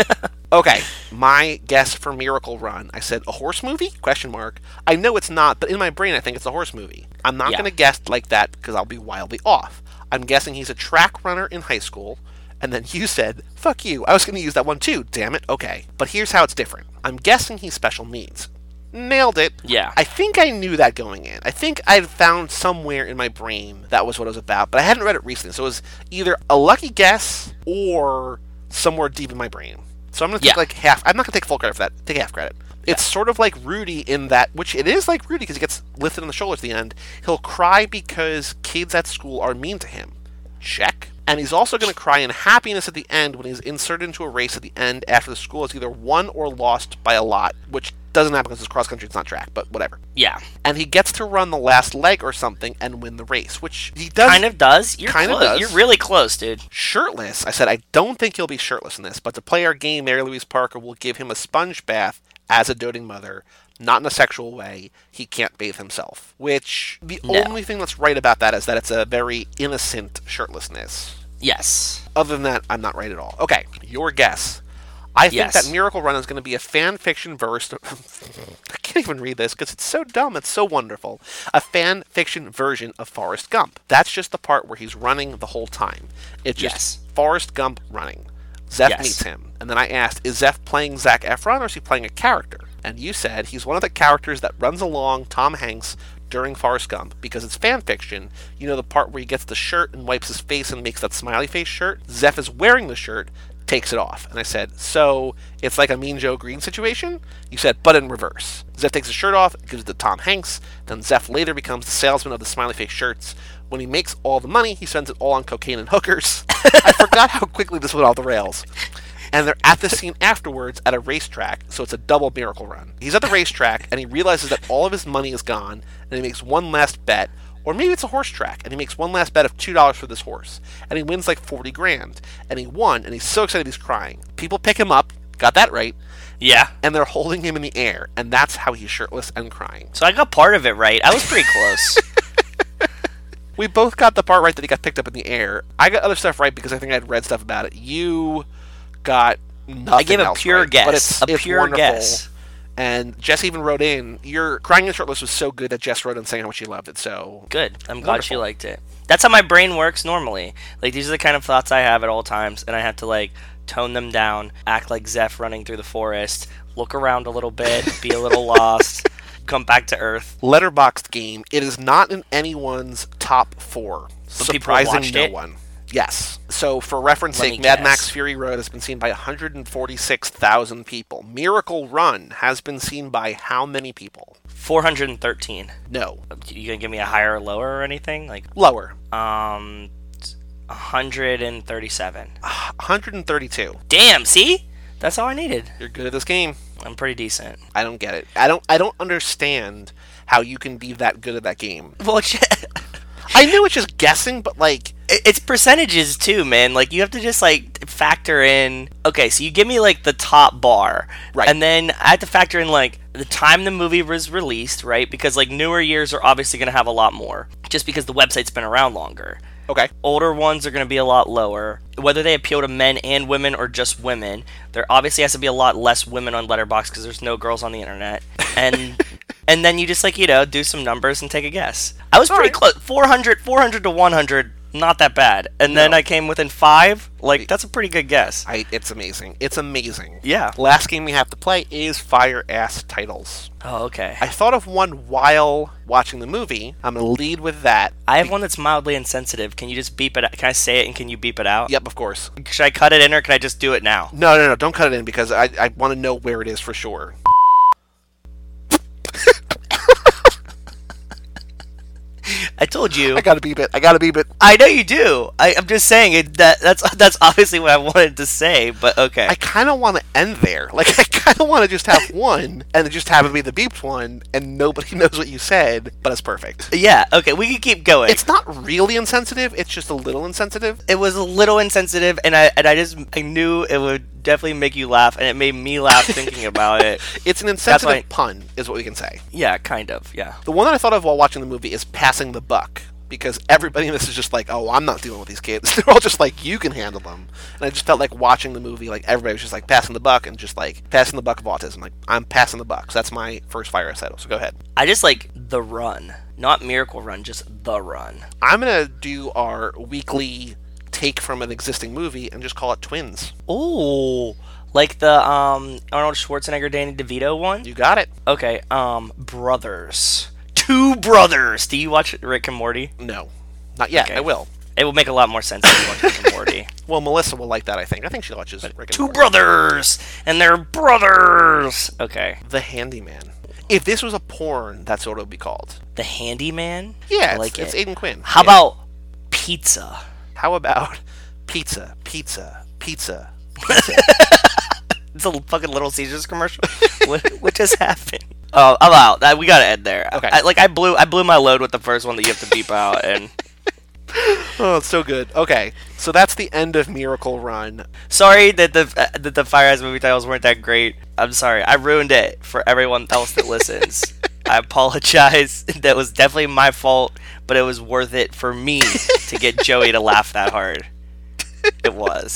Okay, my guess for Miracle Run. I said a horse movie? Question mark. I know it's not, but in my brain I think it's a horse movie. I'm not Yeah. going to guess like that because I'll be wildly off. I'm guessing he's a track runner in high school, and then you said, fuck you. I was going to use that one too, damn it. Okay, but here's how it's different. I'm guessing he's special needs. Nailed it. Yeah. I think I knew that going in. I think I'd found somewhere in my brain that was what it was about, but I hadn't read it recently, so it was either a lucky guess or somewhere deep in my brain. So I'm going to take Yeah. like half. I'm not going to take full credit for that. Take half credit. It's sort of like Rudy in that, which it is like Rudy because he gets lifted on the shoulder at the end. He'll cry because kids at school are mean to him. Check. And he's also going to cry in happiness at the end when he's inserted into a race at the end after the school has either won or lost by a lot, which doesn't happen because it's cross country, it's not track, but whatever. Yeah. And he gets to run the last leg or something and win the race, which he does. Kind of does. You're Kind of close. does. You're really close, dude. Shirtless. I said, I don't think he'll be shirtless in this, but to play our game, Mary Louise Parker will give him a sponge bath as a doting mother, not in a sexual way. He can't bathe himself. Which, the No. only thing that's right about that is that it's a very innocent shirtlessness. Yes. Other than that, I'm not right at all. Okay, your guess. I think Yes. that Miracle Run is going to be a fan fiction verse. I can't even read this because it's so dumb. It's so wonderful. A fan fiction version of Forrest Gump. That's just the part where he's running the whole time. It's just Yes. Forrest Gump running. Zeph Yes. meets him. And then I asked, is Zeph playing Zac Efron or is he playing a character? And you said he's one of the characters that runs along Tom Hanks during Forrest Gump because it's fan fiction. You know the part where he gets the shirt and wipes his face and makes that smiley face shirt? Zeph is wearing the shirt, takes it off. And I said, so it's like a Mean Joe Green situation? You said, but in reverse. Zeph takes his shirt off, gives it to Tom Hanks, then Zeph later becomes the salesman of the smiley face shirts. When he makes all the money, he spends it all on cocaine and hookers. I forgot how quickly this went off the rails. And they're at the scene afterwards at a racetrack, so it's a double Miracle Run. He's at the racetrack, and he realizes that all of his money is gone, and he makes one last bet, or maybe it's a horse track, and he makes one last bet of two dollars for this horse, and he wins like forty grand, and he won, and he's so excited he's crying. People pick him up, got that right, Yeah. and they're holding him in the air, and that's how he's shirtless and crying. So I got part of it right. I was pretty close. We both got the part right that he got picked up in the air. I got other stuff right because I think I had read stuff about it. You got nothing I gave a else pure right, guess. but it's, a it's pure wonderful. guess. And Jess even wrote in, your crying and shirtless was so good that Jess wrote in saying how much she loved it. So Good. I'm glad Wonderful. you liked it. That's how my brain works normally. Like, these are the kind of thoughts I have at all times, and I have to, like, tone them down, act like Zeph running through the forest, look around a little bit, be a little lost, come back to Earth. Letterboxd game. It is not in anyone's top four. But people have Surprising watched no it? one. Yes. So for reference Let sake, me Mad guess. Max Fury Road has been seen by one hundred forty-six thousand people. Miracle Run has been seen by how many people? four hundred thirteen. No. You gonna give me a higher or lower or anything? Like, Lower. um, one hundred thirty-seven. one hundred thirty-two. Damn, see? That's all I needed. You're good at this game. I'm pretty decent. I don't get it. I don't I don't understand how you can be that good at that game. Well, it's, I knew it's just guessing, but like it's percentages too, man. Like, you have to just, like, factor in... Okay, so you give me, like, the top bar. Right. And then I have to factor in, like, the time the movie was released, right? Because, like, newer years are obviously going to have a lot more. Just because the website's been around longer. okay. Older ones are going to be a lot lower. Whether they appeal to men and women or just women, there obviously has to be a lot less women on Letterboxd because there's no girls on the internet. And and then you just, like, you know, do some numbers and take a guess. I was pretty right. close. four hundred, four hundred to one hundred, not that bad. And then No. I came within five. Like, that's a pretty good guess. I it's amazing. It's amazing. Yeah. Last game we have to play is Fire Ass Titles. Oh, okay. I thought of one while watching the movie. I'm gonna lead with that. I have one that's mildly insensitive. Can you just beep it out? Can I say it and can you beep it out? Yep, of course. Should I cut it in or can I just do it now? No, no, no, don't cut it in because I I want to know where it is for sure. I told you. I gotta beep it. I gotta beep it. I know you do. I, I'm just saying it. That that's that's obviously what I wanted to say. But okay. I kind of want to end there. Like, I kind of want to just have one, and it just have it be the beeped one, and nobody knows what you said, but it's perfect. yeah. Okay. We can keep going. It's not really insensitive. It's just a little insensitive. it was a little insensitive, and I and I just I knew it would definitely make you laugh, and it made me laugh thinking about it. It's an insensitive why- pun, is what we can say. Yeah. Kind of. Yeah. The one that I thought of while watching the movie is passing the buck. Because everybody in this is just like, oh, I'm not dealing with these kids. They're all just like, you can handle them. And I just felt like watching the movie, like everybody was just like passing the buck and just like passing the buck of autism. Like, I'm passing the buck. So that's my first Fire Ass title. So go ahead. I just like The Run, not Miracle Run, just The Run. I'm going to do our weekly take from an existing movie and just call it Twins. Ooh, like the um Arnold Schwarzenegger, Danny DeVito one. You got it. Okay. Um, Brothers. Two brothers. Do you watch Rick and Morty? No. Not yet. Okay. I will. It will make a lot more sense if you watch Rick and Morty. Well, Melissa will like that, I think. I think she watches Rick and Two Morty. brothers, and they're brothers. Okay. The Handyman. If this was a porn, that's what it would be called. The Handyman. Yeah, I like it's, it. it's Aiden Quinn. How Yeah. about Pizza? How about pizza, pizza, pizza, pizza? It's a fucking Little Caesars commercial. what, what just happened? Oh, I'm out. I, we gotta end there. Okay. I, like I blew, I blew my load with the first one that you have to beep out, and Oh, it's so good. Okay, so that's the end of Miracle Run. sorry that the uh, that the Fire Eyes movie titles weren't that great. I'm sorry. I ruined it for everyone else that listens. I apologize. That was definitely my fault, but it was worth it for me to get Joey to laugh that hard. It was.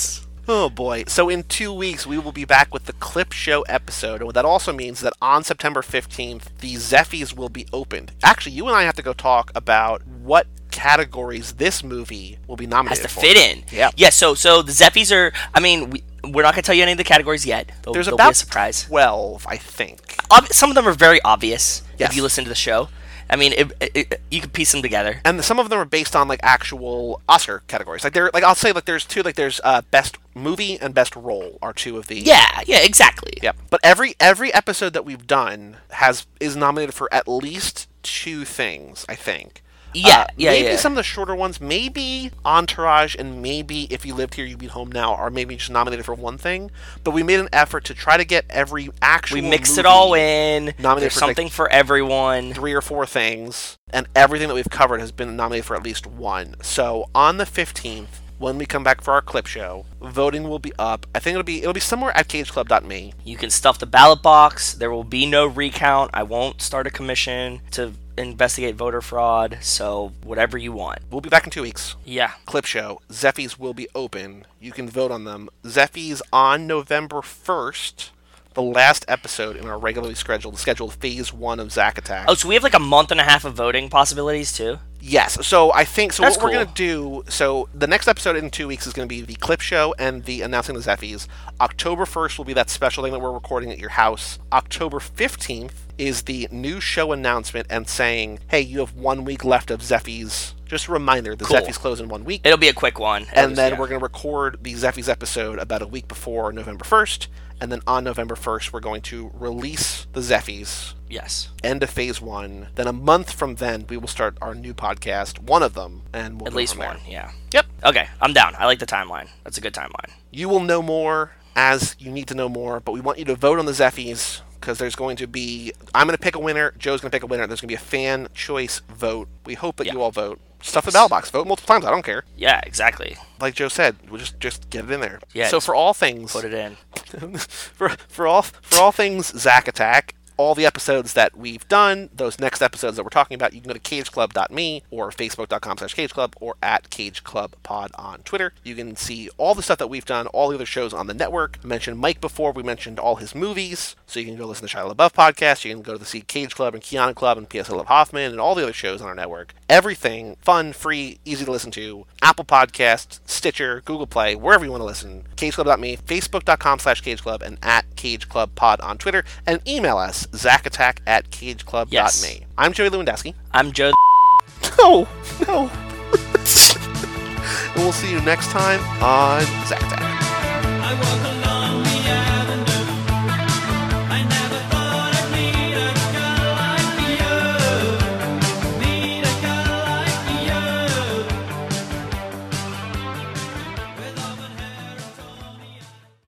Oh boy. So in two weeks, we will be back with the Clip Show episode. And what that also means that on September fifteenth, the Zeffies will be opened. Actually, you and I have to go talk about what categories this movie will be nominated Has to for. fit in. Yeah. Yeah, so so the Zeffies are, I mean, we, we're not going to tell you any of the categories yet. They'll, There's they'll about be a surprise. twelve, I think. Ob- Some of them are very obvious Yes. if you listen to the show. I mean, it, it, it, you can piece them together. And some of them are based on like actual Oscar categories. Like there, like I'll say, like there's two, like there's uh, best movie and best role are two of the. Yeah, yeah, exactly. Yep. But every every episode that we've done has is nominated for at least two things, I think. Yeah, Uh, yeah, maybe yeah. some of the shorter ones, maybe Entourage and maybe If You Lived Here, You'd Be Home Now are maybe just nominated for one thing. But we made an effort to try to get every actual We mix it movie all in. nominated There's for, something like, for everyone. three or four things, and everything that we've covered has been nominated for at least one. So on the fifteenth, when we come back for our clip show, voting will be up. I think it'll be it'll be somewhere at cage club dot me. You can stuff the ballot box. There will be no recount. I won't start a commission to investigate voter fraud. So whatever you want. We'll be back in two weeks. Yeah. Clip show. Zeffies will be open. You can vote on them. Zeffies on November first. The last episode in our regularly scheduled scheduled phase one of Zack Attack. Oh, so we have like a month and a half of voting possibilities too? Yes. So I think so. That's what we're cool. gonna do. So the next episode in two weeks is gonna be the clip show and the announcing the Zeffies. October first will be that special thing that we're recording at your house. October fifteenth is the new show announcement and saying, "Hey, you have one week left of Zeffies." Just a reminder: the Cool. Zeffies close in one week. It'll be a quick one. It And was- then yeah. we're going to record the Zeffies episode about a week before November first. And then on November first, we're going to release the Zeffies, Yes. end of phase one. Then a month from then, we will start our new podcast, one of them, and we'll At go least from there. one, yeah. Yep. Okay, I'm down. I like the timeline. That's a good timeline. You will know more as you need to know more, but we want you to vote on the Zeffies because there's going to be, I'm going to pick a winner, Joe's going to pick a winner. There's going to be a fan choice vote. We hope that Yeah. you all vote. Stuff the ballot box. Vote multiple times. I don't care. Yeah, exactly. Like Joe said, we'll just just get it in there. Yeah, So just for all things, Put it in. for for all for all things Zack Attack, all the episodes that we've done, those next episodes that we're talking about, you can go to cage club dot me or facebook dot com slash cage club or at cage club pod on Twitter. You can see all the stuff that we've done, all the other shows on the network. I mentioned Mike before. We mentioned all his movies, so you can go listen to Shia LaBeouf podcast. You can go to the See Cage Club and Keanu Club and P S I Love Hoffman and all the other shows on our network. Everything fun, free, easy to listen to. Apple Podcasts, Stitcher, Google Play, wherever you want to listen. cage club dot me, facebook dot com slash cage club, and at cage club pod on Twitter. And email us, zackattack at cage club dot me. Yes. I'm Joey Lewandowski. I'm Joe. No, no. And we'll see you next time on Zack Attack.